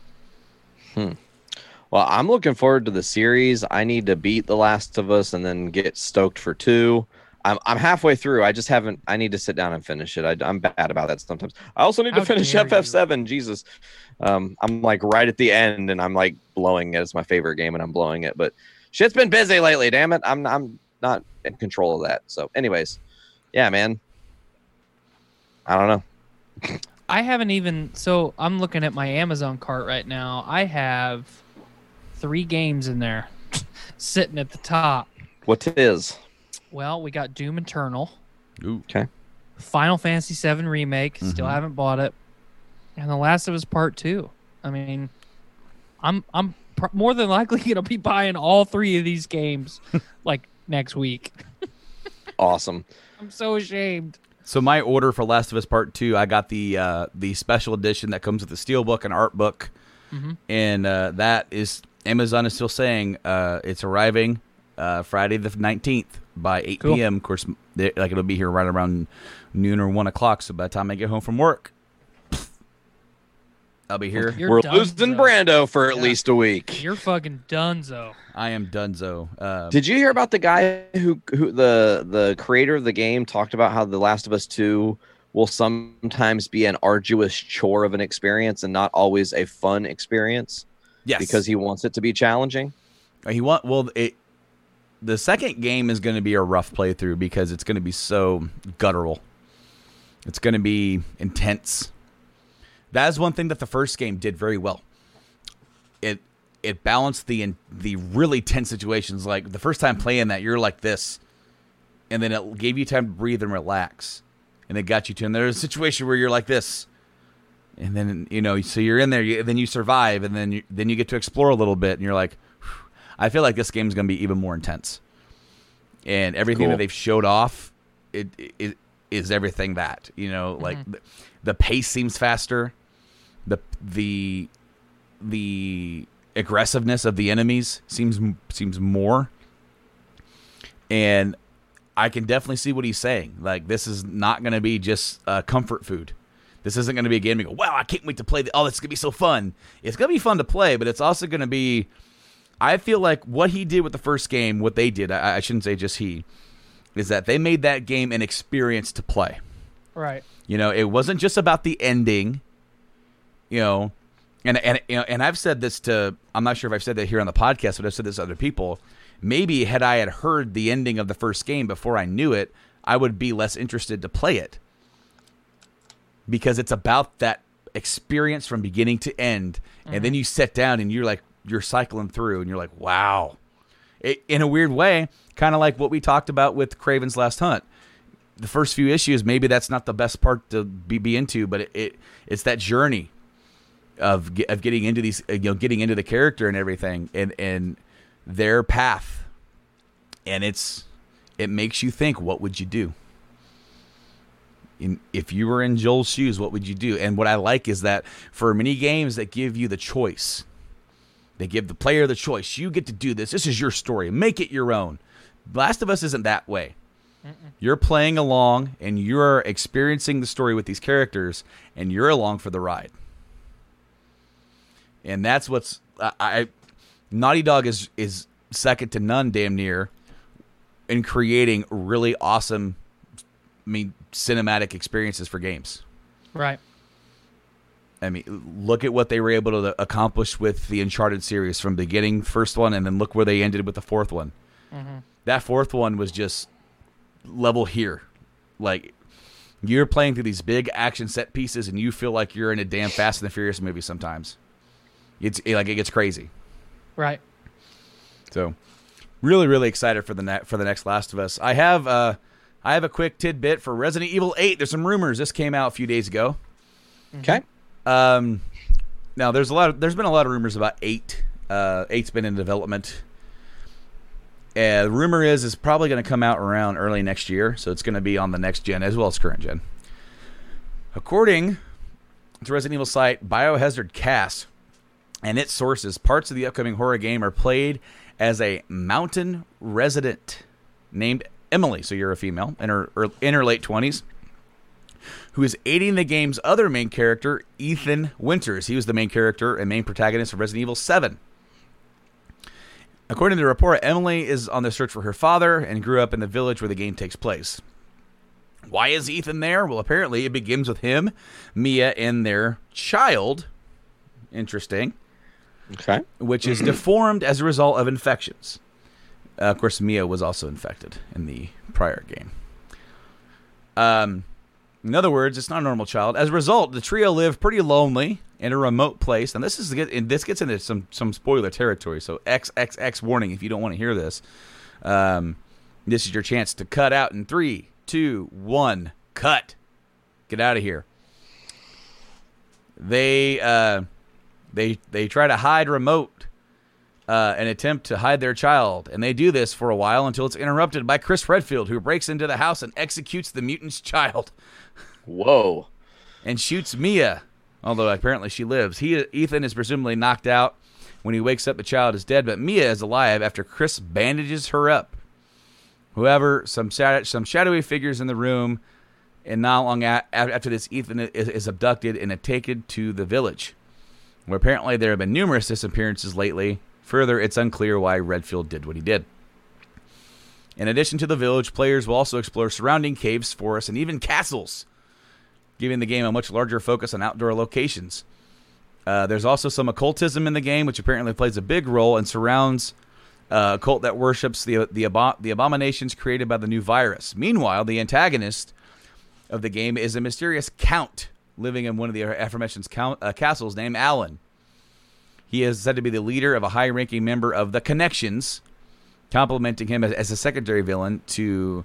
Well, I'm looking forward to the series. I need to beat The Last of Us and then get stoked for 2. I'm halfway through. I need to sit down and finish it. I'm bad about that sometimes. I also need to finish FF7. Jesus. I'm like right at the end and I'm like blowing it. It's my favorite game and I'm blowing it. But shit's been busy lately, damn it. I'm not in control of that. So anyways, yeah, man. I don't know. I haven't even... So I'm looking at my Amazon cart right now. I have 3 games in there sitting at the top. What is? Well, we got Doom Eternal. Ooh. Okay. Final Fantasy VII Remake. Still haven't bought it. And The Last of Us Part 2. I mean, I'm more than likely going to be buying all 3 of these games like next week. Awesome. I'm so ashamed. So my order for Last of Us Part 2, I got the special edition that comes with the steelbook and art book, and that is Amazon is still saying it's arriving Friday the 19th by 8 p.m. Of course, it'll be here right around noon or 1 o'clock. So by the time I get home from work, I'll be here. We're losing Brando for at least a week. You're fucking donezo. I am donezo. Did you hear about the guy who the creator of the game talked about how The Last of Us 2 will sometimes be an arduous chore of an experience and not always a fun experience? Yes. Because he wants it to be challenging. The second game is going to be a rough playthrough because it's going to be so guttural. It's going to be intense. That is one thing that the first game did very well. It balanced the really tense situations. Like the first time playing that, you're like this, and then it gave you time to breathe and relax, and it got you to. And there's a situation where you're like this, and then so you're in there, then you survive, and then you get to explore a little bit, and you're like, whew. I feel like this game is going to be even more intense, and everything that they've showed off, it is everything that like the pace seems faster. The aggressiveness of the enemies seems more, and I can definitely see what he's saying. Like, this is not going to be just comfort food. This isn't going to be a game you go, wow, I can't wait to play. This is going to be so fun. It's going to be fun to play, but it's also going to be, I feel like what he did with the first game, what they did, I shouldn't say just he, is that they made that game an experience to play. Right. It wasn't just about the ending. And I've said this to, I'm not sure if I've said that here on the podcast, but I've said this to other people. maybe had I had heard the ending of the first game before I knew it, I would be less interested to play it. Because it's about that experience from beginning to end. And then you sit down and you're cycling through and you're like, wow. In a weird way, kind of like what we talked about with Kraven's Last Hunt. The first few issues, maybe that's not the best part to be into, but it's that journey of getting into these, getting into the character and everything, and their path, and it makes you think, what would you do? If you were in Joel's shoes, what would you do? And what I like is that for many games that give you the choice, they give the player the choice. You get to do this. This is your story. Make it your own. Last of Us isn't that way. You're playing along, and you're experiencing the story with these characters, and you're along for the ride. And that's what's Naughty Dog is second to none, damn near, in creating really awesome, cinematic experiences for games. Right. Look at what they were able to accomplish with the Uncharted series from beginning, first one, and then look where they ended with the fourth one. That fourth one was just level here. Like, you're playing through these big action set pieces and you feel like you're in a damn Fast and the Furious movie sometimes. It gets crazy. Right. So really, really excited for the next Last of Us. I have a quick tidbit for Resident Evil 8. There's some rumors. This came out a few days ago. Okay. Now there's been a lot of rumors about 8. 8's been in development. The rumor is it's probably going to come out around early next year, so it's going to be on the next gen as well as current gen. According to Resident Evil site Biohazard Cast and its sources, parts of the upcoming horror game are played as a mountain resident named Emily, so you're a female, in her late 20s, who is aiding the game's other main character, Ethan Winters. He was the main character and main protagonist of Resident Evil 7. According to the report, Emily is on the search for her father and grew up in the village where the game takes place. Why is Ethan there? Well, apparently it begins with him, Mia, and their child. Interesting. Okay. Which is deformed as a result of infections. Of course, Mia was also infected in the prior game. In other words, it's not a normal child. As a result, the trio live pretty lonely in a remote place. And this gets into some spoiler territory. So XXX warning if you don't want to hear this. This is your chance to cut out in 3, 2, 1. Cut. Get out of here. They try to hide remote, an attempt to hide their child, and they do this for a while until it's interrupted by Chris Redfield, who breaks into the house and executes the mutant's child. Whoa. And shoots Mia, although apparently she lives. Ethan is presumably knocked out. When he wakes up, the child is dead, but Mia is alive after Chris bandages her up. However, some shadowy figures in the room, and not long after this, Ethan is abducted and taken to the village, where apparently there have been numerous disappearances lately. Further, it's unclear why Redfield did what he did. In addition to the village, players will also explore surrounding caves, forests, and even castles, giving the game a much larger focus on outdoor locations. There's also some occultism in the game, which apparently plays a big role and surrounds a cult that worships the abominations created by the new virus. Meanwhile, the antagonist of the game is a mysterious count living in one of the aforementioned castles named Alan. He is said to be the leader of a high-ranking member of the Connections, complimenting him as a secondary villain to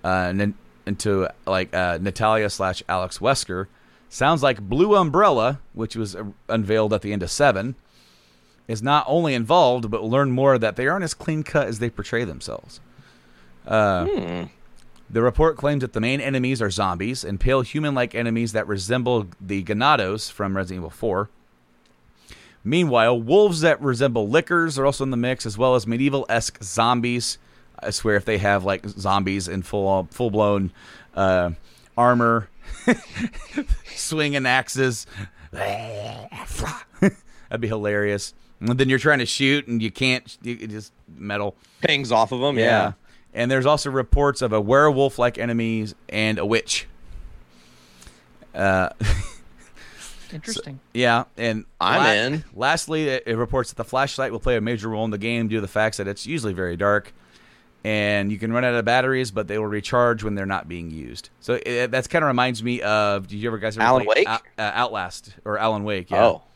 Natalia/Alex Wesker. Sounds like Blue Umbrella, which was unveiled at the end of 7, is not only involved, but we'll learn more that they aren't as clean-cut as they portray themselves. The report claims that the main enemies are zombies and pale human-like enemies that resemble the Ganados from Resident Evil 4. Meanwhile, wolves that resemble lickers are also in the mix, as well as medieval-esque zombies. I swear if they have like zombies in full-blown armor, swinging axes, that'd be hilarious. And then you're trying to shoot and you can't, you just metal. Pings off of them, yeah. And there's also reports of a werewolf-like enemies and a witch. Interesting. Yeah, and I'm in. Lastly, it reports that the flashlight will play a major role in the game due to the fact that it's usually very dark, and you can run out of batteries, but they will recharge when they're not being used. So that's kind of reminds me of. Did you ever guys ever Alan play Wake? Outlast or Alan Wake? Yeah. Oh.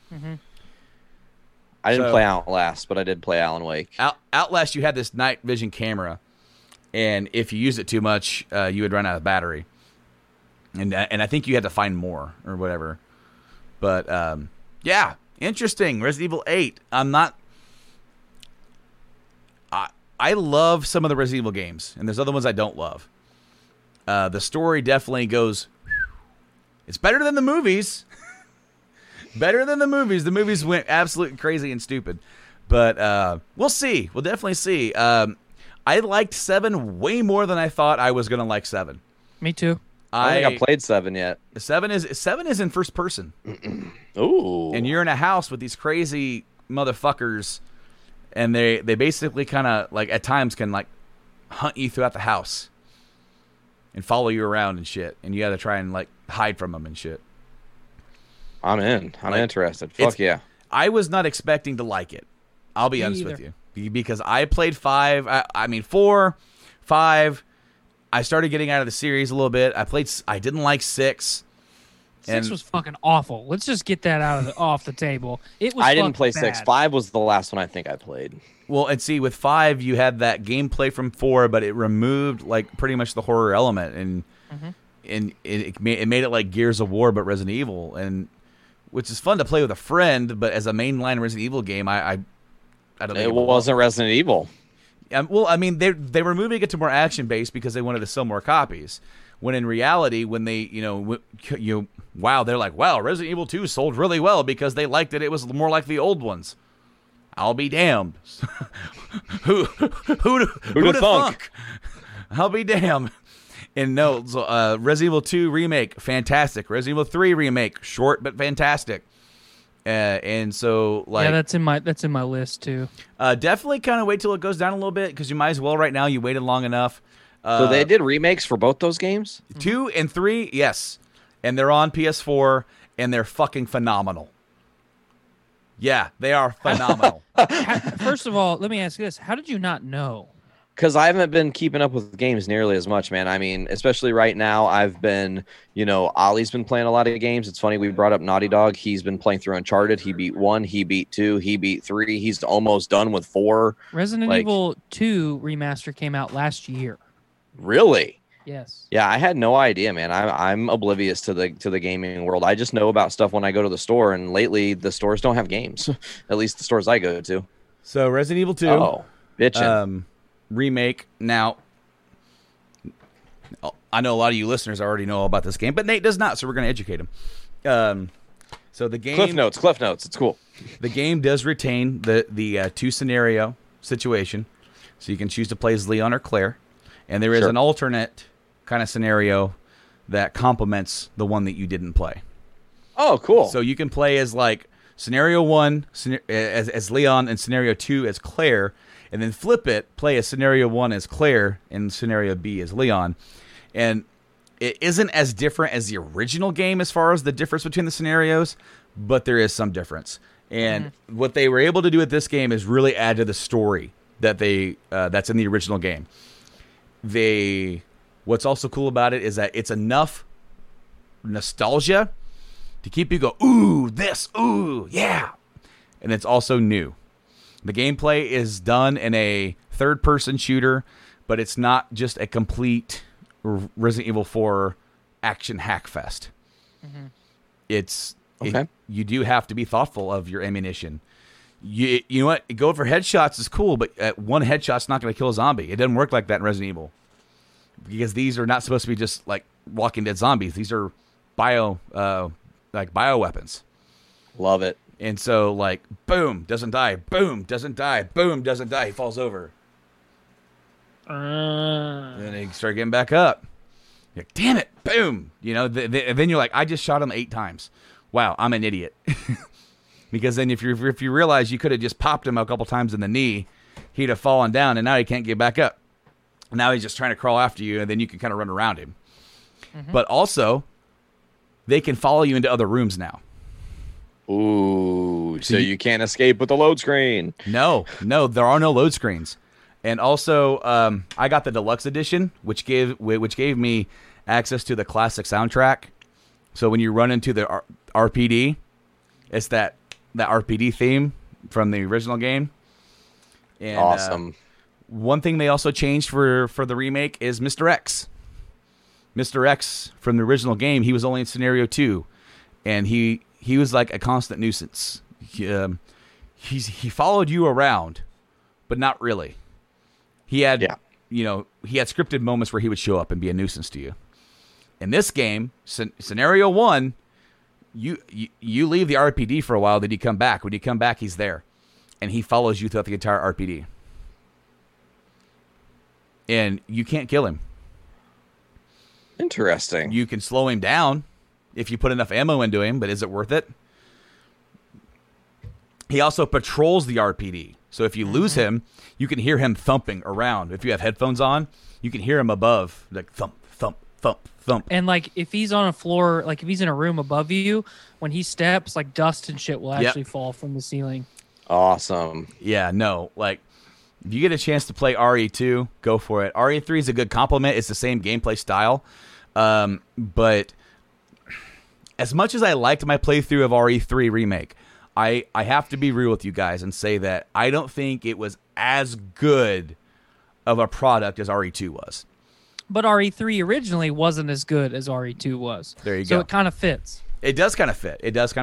I didn't play Outlast, but I did play Alan Wake. Outlast, you had this night vision camera, and if you used it too much, you would run out of battery. And I think you had to find more or whatever. But, yeah, interesting. Resident Evil 8. I love some of the Resident Evil games, and there's other ones I don't love. The story definitely goes, it's better than the movies. Better than the movies. The movies went absolutely crazy and stupid. But we'll see. We'll definitely see. I liked 7 way more than I thought I was going to like 7. Me too. I don't think I played 7 yet. 7 is in first person. Ooh. And you're in a house with these crazy motherfuckers, and they basically kind of, like, at times can, like, hunt you throughout the house and follow you around and shit. And you got to try and, like, hide from them and shit. I'm in. I'm interested. Fuck yeah. I was not expecting to like it. I'll be honest with you. Because I played 5. I mean, 4, 5. I started getting out of the series a little bit. I didn't like 6. 6 was fucking awful. Let's just get that off the table. It was. I didn't play bad. 6. 5 was the last one I think I played. Well, and see, with 5, you had that gameplay from 4, but it removed, like, pretty much the horror element, and it made it like Gears of War, but Resident Evil, and which is fun to play with a friend, but as a mainline Resident Evil game, I don't think it wasn't Resident Evil. Well, I mean, they were moving it to more action based because they wanted to sell more copies. When in reality, when they, they're like, wow, Resident Evil 2 sold really well because they liked it. It was more like the old ones. I'll be damned. Who'd have thunk? I'll be damned. And no, so, Resident Evil 2 remake, fantastic. Resident Evil 3 remake, short but fantastic. And so, like, yeah, that's in my list too. Definitely kind of wait till it goes down a little bit because you might as well right now. You waited long enough. So they did remakes for both those games? 2 and 3, yes, and they're on PS4 and they're fucking phenomenal. Yeah, they are phenomenal. First of all, let me ask you this: how did you not know? Because I haven't been keeping up with games nearly as much, man. I mean, especially right now, I've been, Ollie's been playing a lot of games. It's funny, we brought up Naughty Dog. He's been playing through Uncharted. He beat 1, he beat 2, he beat 3. He's almost done with 4. Resident Evil 2 remaster came out last year. Really? Yes. Yeah, I had no idea, man. I'm oblivious to the gaming world. I just know about stuff when I go to the store, and lately the stores don't have games. At least the stores I go to. So Resident Evil 2. Oh, bitchin'. Remake. Now, I know a lot of you listeners already know all about this game, but Nate does not, so we're going to educate him. So the game... Cliff Notes. It's cool. The game does retain the 2 scenario situation, so you can choose to play as Leon or Claire, and there is an alternate kind of scenario that complements the one that you didn't play. Oh, cool. So you can play as, like, Scenario 1 as Leon and Scenario 2 as Claire, and then flip it, play as Scenario 1 as Claire and Scenario B as Leon. And it isn't as different as the original game as far as the difference between the scenarios, but there is some difference. And what they were able to do with this game is really add to the story that that's in the original game. What's also cool about it is that it's enough nostalgia to keep you go, ooh, this, ooh, yeah. And it's also new. The gameplay is done in a third-person shooter, but it's not just a complete Resident Evil 4 action hackfest. You do have to be thoughtful of your ammunition. You know what? Go for headshots is cool, but one headshot's not going to kill a zombie. It doesn't work like that in Resident Evil. Because these are not supposed to be just like Walking Dead zombies. These are bio weapons. Love it. And so, like, boom, doesn't die. Boom, doesn't die. Boom, doesn't die. He falls over. And then he start getting back up. You're like, damn it, boom. Then you're like, I just shot him 8 times. Wow, I'm an idiot. Because then if you realize you could have just popped him a couple times in the knee, he'd have fallen down, and now he can't get back up. Now he's just trying to crawl after you, and then you can kind of run around him. But also, they can follow you into other rooms now. Ooh, so you- you can't escape with the load screen. No, there are no load screens. And also, I got the deluxe edition, which gave me access to the classic soundtrack. So when you run into the RPD, it's that RPD theme from the original game. And, Awesome. One thing they also changed for the remake is Mr. X. Mr. X from the original game, he was only in scenario 2, and he was like a constant nuisance. He followed you around, but not really. He had he had scripted moments where he would show up and be a nuisance to you. In this game, scenario 1, you leave the RPD for a while, then you come back. When you come back, he's there, and he follows you throughout the entire RPD. And you can't kill him. Interesting. You can slow him down if you put enough ammo into him, but is it worth it? He also patrols the RPD. So if you lose him, you can hear him thumping around. If you have headphones on, you can hear him above, like thump, thump, thump, thump. And like if he's on a floor, like if he's in a room above you, when he steps, like dust and shit will actually fall from the ceiling. Awesome. Yeah, no, like if you get a chance to play RE2, go for it. RE3 is a good complement. It's the same gameplay style. But as much as I liked my playthrough of RE3 Remake, I have to be real with you guys and say that I don't think it was as good of a product as RE2 was. But RE3 originally wasn't as good as RE2 was. There you so go. So it kind of fits. It does kind of fit.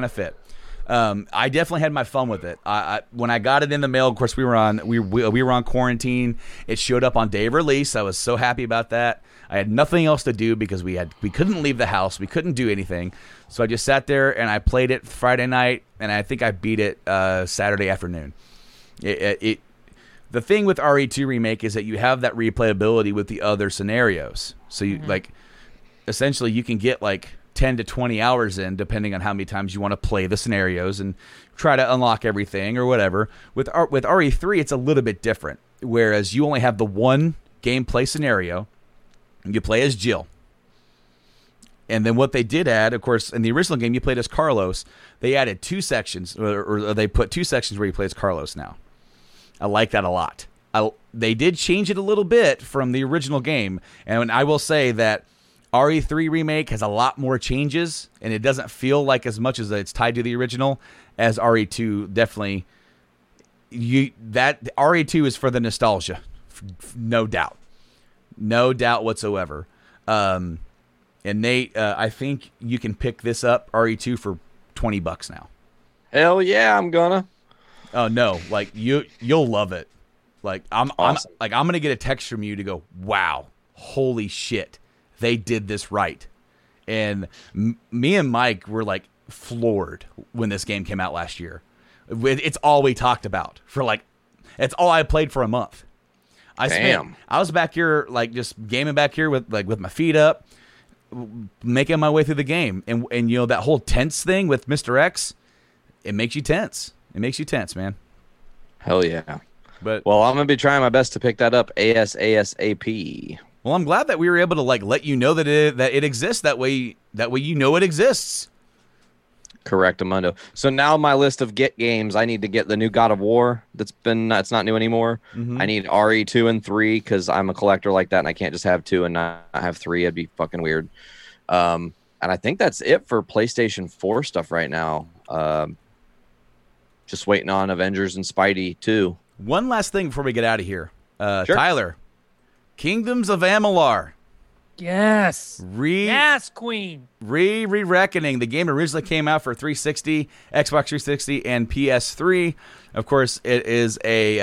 I definitely had my fun with it. When I got it in the mail, of course, we were on quarantine. It showed up on day of release. I was so happy about that. I had nothing else to do because we couldn't leave the house. We couldn't do anything. So I just sat there and I played it Friday night, and I think I beat it Saturday afternoon. The thing with RE2 Remake is that you have that replayability with the other scenarios. So you essentially you can get like 10 to 20 hours in, depending on how many times you want to play the scenarios and try to unlock everything or whatever. With RE3, it's a little bit different, whereas you only have the one gameplay scenario. You play as Jill. And then what they did add, of course, in the original game, you played as Carlos. They added 2 sections, or they put 2 sections where you play as Carlos now. I like that a lot. They did change it a little bit from the original game, and I will say that RE3 Remake has a lot more changes, and it doesn't feel like as much as it's tied to the original as RE2. Definitely, that RE2 is for the nostalgia, no doubt whatsoever. And Nate, I think you can pick this up RE2 for $20 now. Hell yeah, I'm gonna. Oh no, like you'll love it. Like Awesome. I'm gonna get a text from you to go, wow, holy shit. They did this right. And me and Mike were like floored when this game came out last year. It's all we talked about it's all I played for a month. I was back here like just gaming back here with my feet up, making my way through the game. And you know, that whole tense thing with Mr. X, it makes you tense. It makes you tense, man. Hell yeah. But well, I'm gonna be trying my best to pick that up ASAP. Well, I'm glad that we were able to let you know that it exists. That way you know it exists. Correct, Amundo. So now my list of games, I need to get the new God of War. It's not new anymore. Mm-hmm. I need RE2 and 3 because I'm a collector like that, and I can't just have 2 and not have 3. It'd be fucking weird. And I think that's it for PlayStation 4 stuff right now. Just waiting on Avengers and Spidey 2. One last thing before we get out of here. Sure. Tyler, Kingdoms of Amalur. Yes. Yes, Queen. Re-Reckoning. The game originally came out for 360, Xbox 360, and PS3. Of course, it is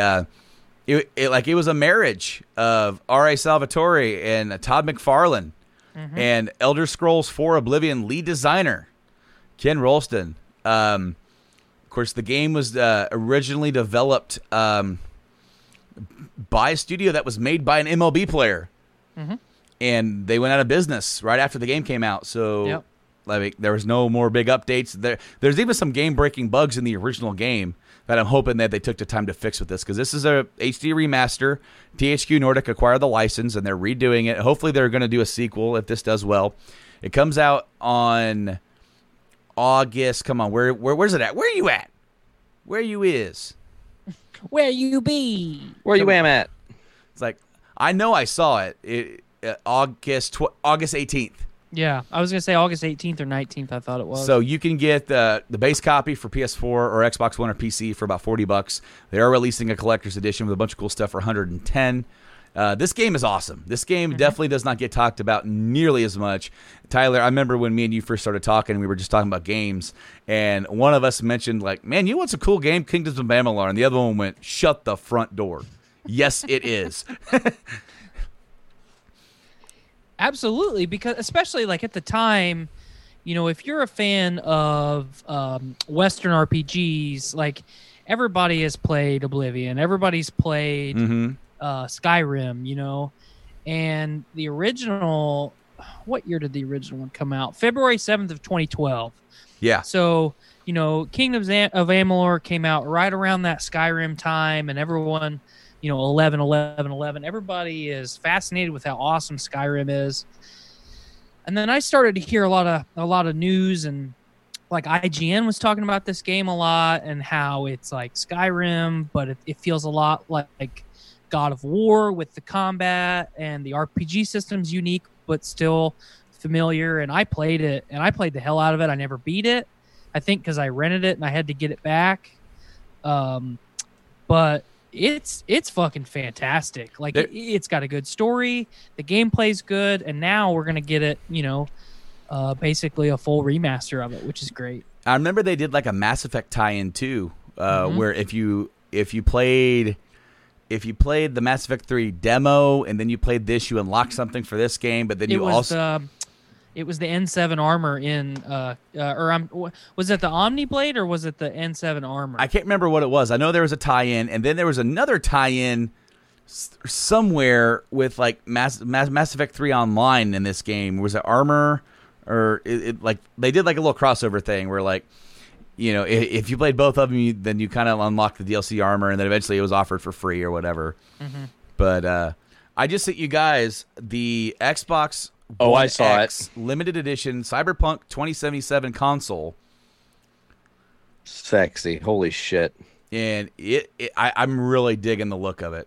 it was a marriage of R.A. Salvatore and Todd McFarlane, and Elder Scrolls 4 Oblivion lead designer Ken Rolston. Of course, the game was originally developed by a studio that was made by an MLB player. Mm-hmm. And they went out of business right after the game came out. So there was no more big updates. There's even some game-breaking bugs in the original game that I'm hoping that they took the time to fix with this, because this is a HD remaster. THQ Nordic acquired the license, and they're redoing it. Hopefully they're going to do a sequel if this does well. It comes out on August. Come on, where's it at? Where are you at? Where you is? Where you be? Where you am at? It's like I know I saw it. August 18th. Yeah, I was gonna say August 18th or 19th. I thought it was. So you can get the base copy for PS4 or Xbox One or PC for about $40. They are releasing a collector's edition with a bunch of cool stuff for $110. This game is awesome. This game definitely does not get talked about nearly as much. Tyler, I remember when me and you first started talking, we were just talking about games, and one of us mentioned, like, man, you know what's a cool game? Kingdoms of Amalur. And the other one went, shut the front door. Yes, it is. Absolutely, because especially like at the time, you know, if you're a fan of Western RPGs, like everybody has played Oblivion, everybody's played Skyrim, you know, and the original, what year did the original one come out? February 7th of 2012. Yeah. So, you know, Kingdoms of Amalur came out right around that Skyrim time, and everyone, you know, 11, 11, 11. Everybody is fascinated with how awesome Skyrim is. And then I started to hear a lot of news, and like IGN was talking about this game a lot and how it's like Skyrim, but it feels a lot like God of War with the combat, and the RPG system's unique but still familiar. And I played it, and I played the hell out of it. I never beat it, I think, because I rented it and I had to get it back. But it's fucking fantastic. Like it's got a good story, the gameplay's good, and now we're gonna get it, you know, basically a full remaster of it, which is great. I remember they did like a Mass Effect tie-in too, where if you played the Mass Effect 3 demo and then you played this, you unlocked something for this game, but then it was the N7 armor in, was it the Omniblade or was it the N7 armor? I can't remember what it was. I know there was a tie-in, and then there was another tie-in somewhere with like Mass Effect 3 Online in this game. Was it armor, or it like they did like a little crossover thing where, like, you know, if you played both of them, then you kind of unlocked the DLC armor, and then eventually it was offered for free or whatever. But I just sent you guys the Xbox. Oh, One I saw X limited edition Cyberpunk 2077 console. Sexy. Holy shit. And I'm really digging the look of it.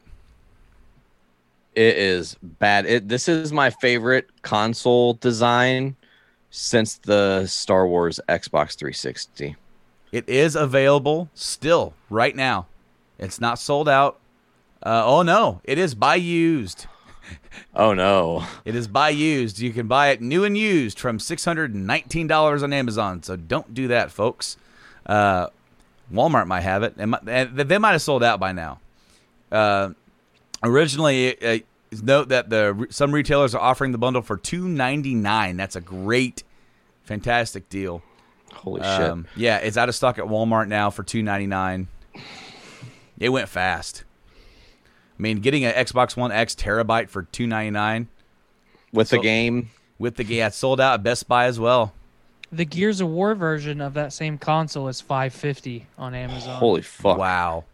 It is bad. This is my favorite console design since the Star Wars Xbox 360. It is available still right now. It's not sold out. Oh, no. It is buy used. Oh, no. It is buy used. You can buy it new and used from $619 on Amazon. So don't do that, folks. Walmart might have it. And they might have sold out by now. Originally, note that some retailers are offering the bundle for $299. That's a great, fantastic deal. Holy shit. Yeah, it's out of stock at Walmart now for $299. It went fast. I mean, getting an Xbox One X terabyte for $299 with the game, it's sold out at Best Buy as well. The Gears of War version of that same console is $550 on Amazon. Holy fuck! Wow.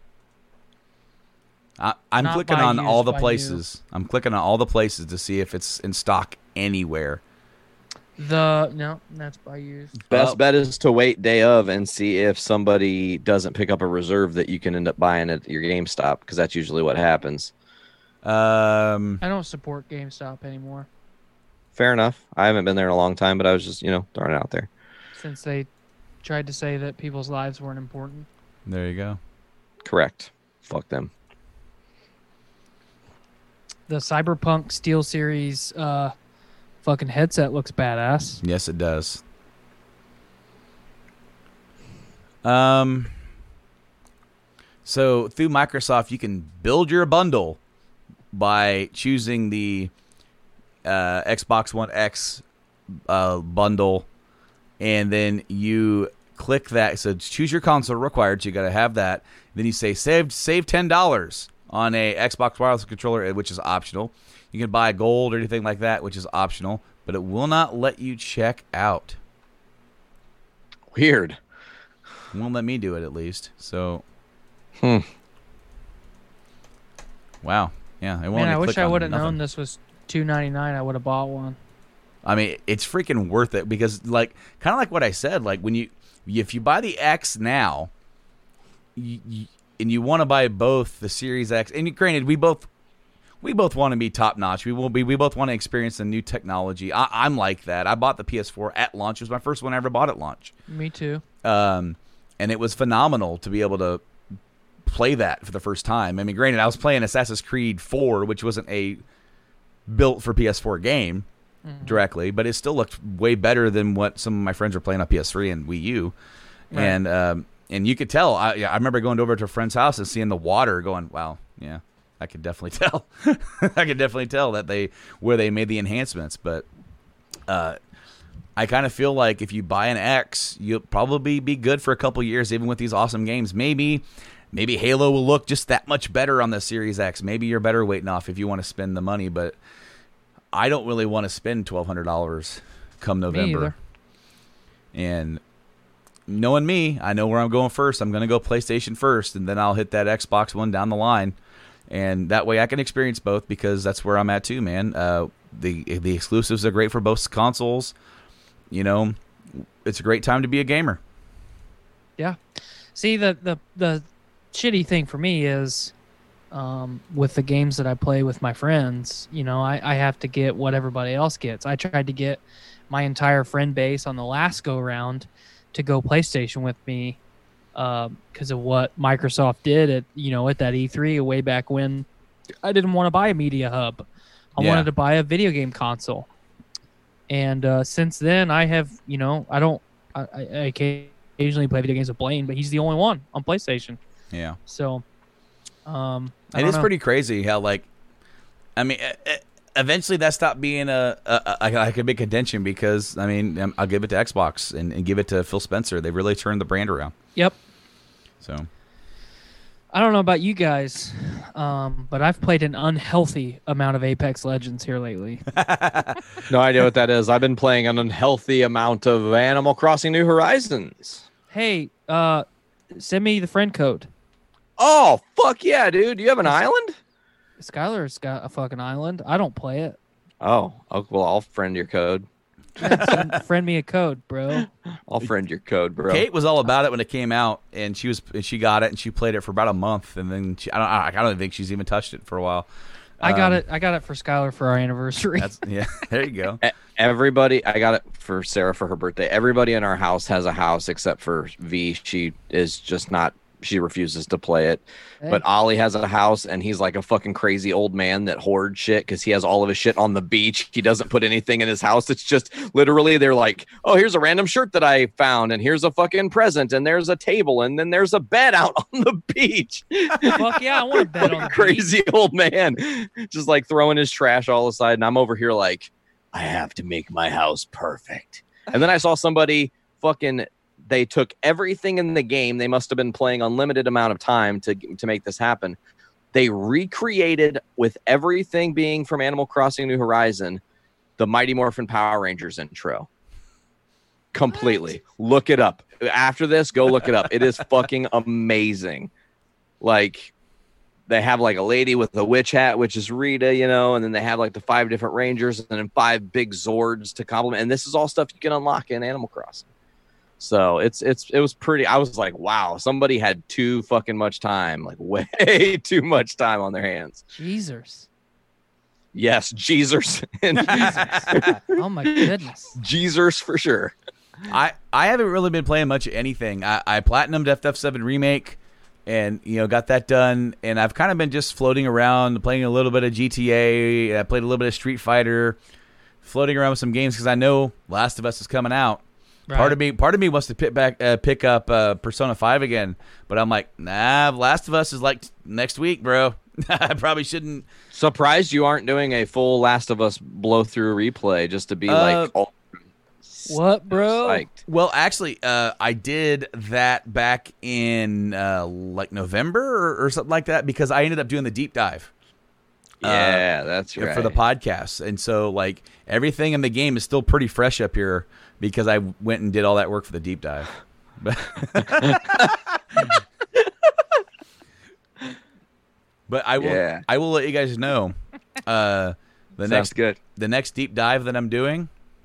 I'm clicking on all the places. I'm clicking on all the places to see if it's in stock anywhere. No, that's by used. Best bet is to wait day of and see if somebody doesn't pick up a reserve that you can end up buying at your GameStop, because that's usually what happens. I don't support GameStop anymore. Fair enough. I haven't been there in a long time, but I was just, throwing it out there. Since they tried to say that people's lives weren't important. There you go. Correct. Fuck them. The Cyberpunk SteelSeries fucking headset looks badass. Yes, it does. So through Microsoft, you can build your bundle by choosing the Xbox One X bundle, and then you click that. So choose your console required. So you got to have that. Then you say save $10 on a Xbox wireless controller, which is optional. You can buy gold or anything like that, which is optional, but it will not let you check out. Weird. It won't let me do it, at least. So, wow. Yeah, it won't. Man, let me I wish click I on would have nothing. known this was $299. I would have bought one. I mean, it's freaking worth it because, like, kind of like what I said, like if you buy the X now, and you want to buy both the Series X, and granted, we both want to be top notch. We both want to experience the new technology. I'm like that. I bought the PS4 at launch. It was my first one I ever bought at launch. Me too. And it was phenomenal to be able to play that for the first time. I mean, granted, I was playing Assassin's Creed 4, which wasn't a built for PS4 game directly, but it still looked way better than what some of my friends were playing on PS3 and Wii U. Right. And you could tell. I remember going over to a friend's house and seeing the water, going, "Wow, yeah, I could definitely tell." I could definitely tell that where they made the enhancements. But I kind of feel like if you buy an X, you'll probably be good for a couple years, even with these awesome games. Maybe Halo will look just that much better on the Series X. Maybe you're better waiting off if you want to spend the money, but I don't really want to spend $1,200 come November. And knowing me, I know where I'm going first. I'm going to go PlayStation first, and then I'll hit that Xbox One down the line. And that way I can experience both because that's where I'm at too, man. The exclusives are great for both consoles. You know, it's a great time to be a gamer. Yeah. See, the shitty thing for me is with the games that I play with my friends, you know, I have to get what everybody else gets. I tried to get my entire friend base on the last go-round to go PlayStation with me because of what Microsoft did at that E3 way back when. I didn't want to buy a media hub. I wanted to buy a video game console. And since then, I have, I occasionally play video games with Blaine, but he's the only one on PlayStation. Yeah. So, it is pretty crazy how, like, I mean, eventually that stopped being a big contention because, I mean, I'll give it to Xbox and give it to Phil Spencer. They really turned the brand around. Yep. So, I don't know about you guys, but I've played an unhealthy amount of Apex Legends here lately. No idea what that is. I've been playing an unhealthy amount of Animal Crossing New Horizons. Hey, send me the friend code. Oh, fuck yeah, dude. Do you have an island? Skylar's got a fucking island. I don't play it. Oh, well, I'll friend your code. Yeah, friend me a code, bro. I'll friend your code, bro. Kate was all about it when it came out, and she got it, and she played it for about a month, and then I don't think she's even touched it for a while. I got it for Skylar for our anniversary. Yeah, there you go. Everybody, I got it for Sarah for her birthday. Everybody in our house has a house except for V. She is just not. She refuses to play it. Hey. But Ollie has a house, and he's like a fucking crazy old man that hoards shit because he has all of his shit on the beach. He doesn't put anything in his house. It's just literally they're like, oh, here's a random shirt that I found, and here's a fucking present, and there's a table, and then there's a bed out on the beach. Fuck yeah, I want a bed on the crazy beach. Old man just like throwing his trash all aside, and I'm over here like, I have to make my house perfect. And then I saw somebody fucking... They took everything in the game. They must have been playing unlimited amount of time to make this happen. They recreated, with everything being from Animal Crossing New Horizon, the Mighty Morphin Power Rangers intro. Completely. What? Look it up. After this, go look it up. It is fucking amazing. Like, they have like a lady with a witch hat, which is Rita, and then they have like the 5 different Rangers and then 5 big Zords to complement. And this is all stuff you can unlock in Animal Crossing. So it was pretty. I was like, wow, somebody had too fucking much time, like way too much time on their hands. Jesus. Yes, Jesus. Oh my goodness. Jesus for sure. I haven't really been playing much of anything. I platinumed FF7 Remake and got that done, and I've kind of been just floating around, playing a little bit of GTA. I played a little bit of Street Fighter, floating around with some games because I know Last of Us is coming out. Right. Part of me wants to pick up Persona 5 again, but I'm like, nah, Last of Us is like next week, bro. I probably shouldn't. Surprised you aren't doing a full Last of Us blow through replay just to be like, oh, what, bro? Psyched. Well, actually, I did that back in like November or something like that because I ended up doing the deep dive. Yeah, that's right. For the podcast. And so, like, everything in the game is still pretty fresh up here because I went and did all that work for the deep dive. But I will let you guys know Sounds good. The next deep dive that I'm doing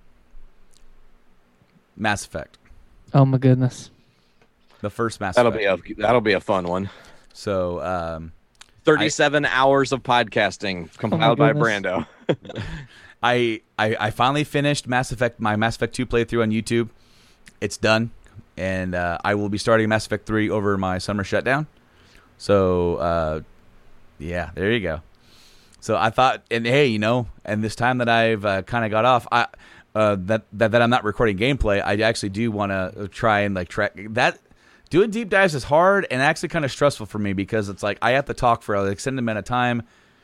Mass Effect, Oh my goodness. the first Mass That'll Effect. be a fun one. So 37 hours of podcasting compiled by goodness. Brando. I finally finished my Mass Effect 2 playthrough on YouTube. It's done, and I will be starting Mass Effect 3 over my summer shutdown. So yeah, there you go. So I thought, and hey, and this time that I've kind of got off, that I'm not recording gameplay, I actually do want to try and like track that. Doing deep dives is hard and actually kind of stressful for me because it's like I have to talk for an extended amount of time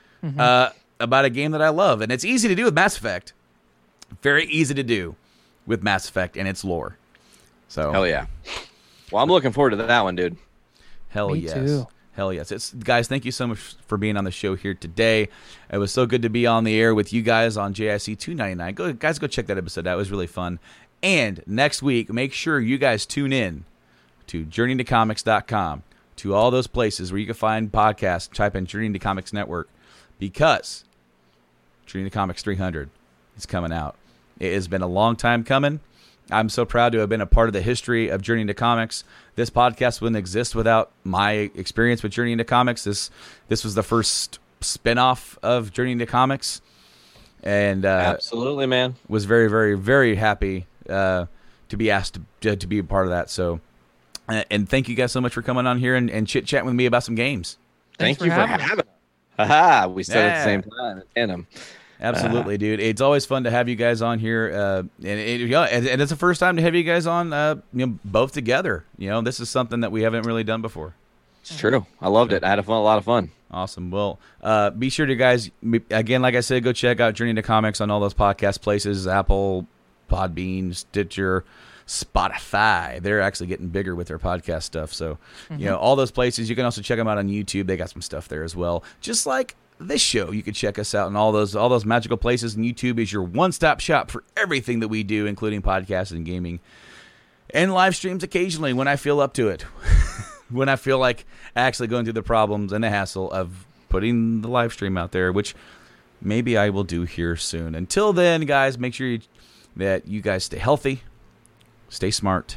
about a game that I love, and it's easy to do with Mass Effect. Very easy to do with Mass Effect and its lore. So Hell yeah. Well, I'm looking forward to that one, dude. hell Me yes. too. Hell yes. Guys, thank you so much for being on the show here today. It was so good to be on the air with you guys on JIC 299. Go check that episode out. It was really fun. And next week, make sure you guys tune in to JourneyToComics.com, to all those places where you can find podcasts. Type in Journey to Comics Network, because Journey to Comics 300 is coming out. It has been a long time coming. I'm so proud to have been a part of the history of Journey into Comics. This podcast wouldn't exist without my experience with Journey into Comics. This was the first spinoff of Journey into Comics, and Absolutely, man. was very, very, very happy to be asked to be a part of that. So, and thank you guys so much for coming on here and chit-chatting with me about some games. Thank Thanks you for having us. having us. Haha, we said at Yeah. the same time in tandem. Absolutely, dude. It's always fun to have you guys on here, and it's the first time to have you guys on, both together. This is something that we haven't really done before. It's true. I loved it. I had a lot of fun. Awesome. Well, be sure to, guys, again, like I said, go check out Journey to Comics on all those podcast places: Apple, Podbean, Stitcher, Spotify. They're actually getting bigger with their podcast stuff. So, all those places. You can also check them out on YouTube. They got some stuff there as well. Just like this show, you can check us out in all those magical places. And YouTube is your one-stop shop for everything that we do, including podcasts and gaming, and live streams occasionally when I feel up to it. When I feel like actually going through the problems and the hassle of putting the live stream out there, which maybe I will do here soon. Until then, guys, make sure that you guys stay healthy, stay smart,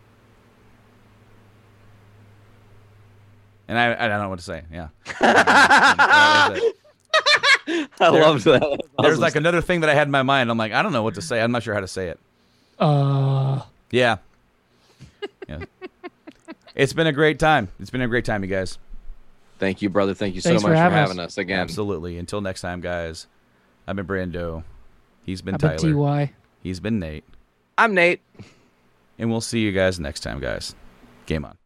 and I don't know what to say. Yeah. I loved that. There's like another thing that I had in my mind. I'm like, I don't know what to say. I'm not sure how to say it. Yeah. It's been a great time. You guys. Thank you, brother. Thank you Thanks so for much for having having us. us again. Absolutely. Until next time, guys. I've been Brando. He's been How about Tyler. TY? He's been Nate. I'm Nate. And we'll see you guys next time, guys. Game on.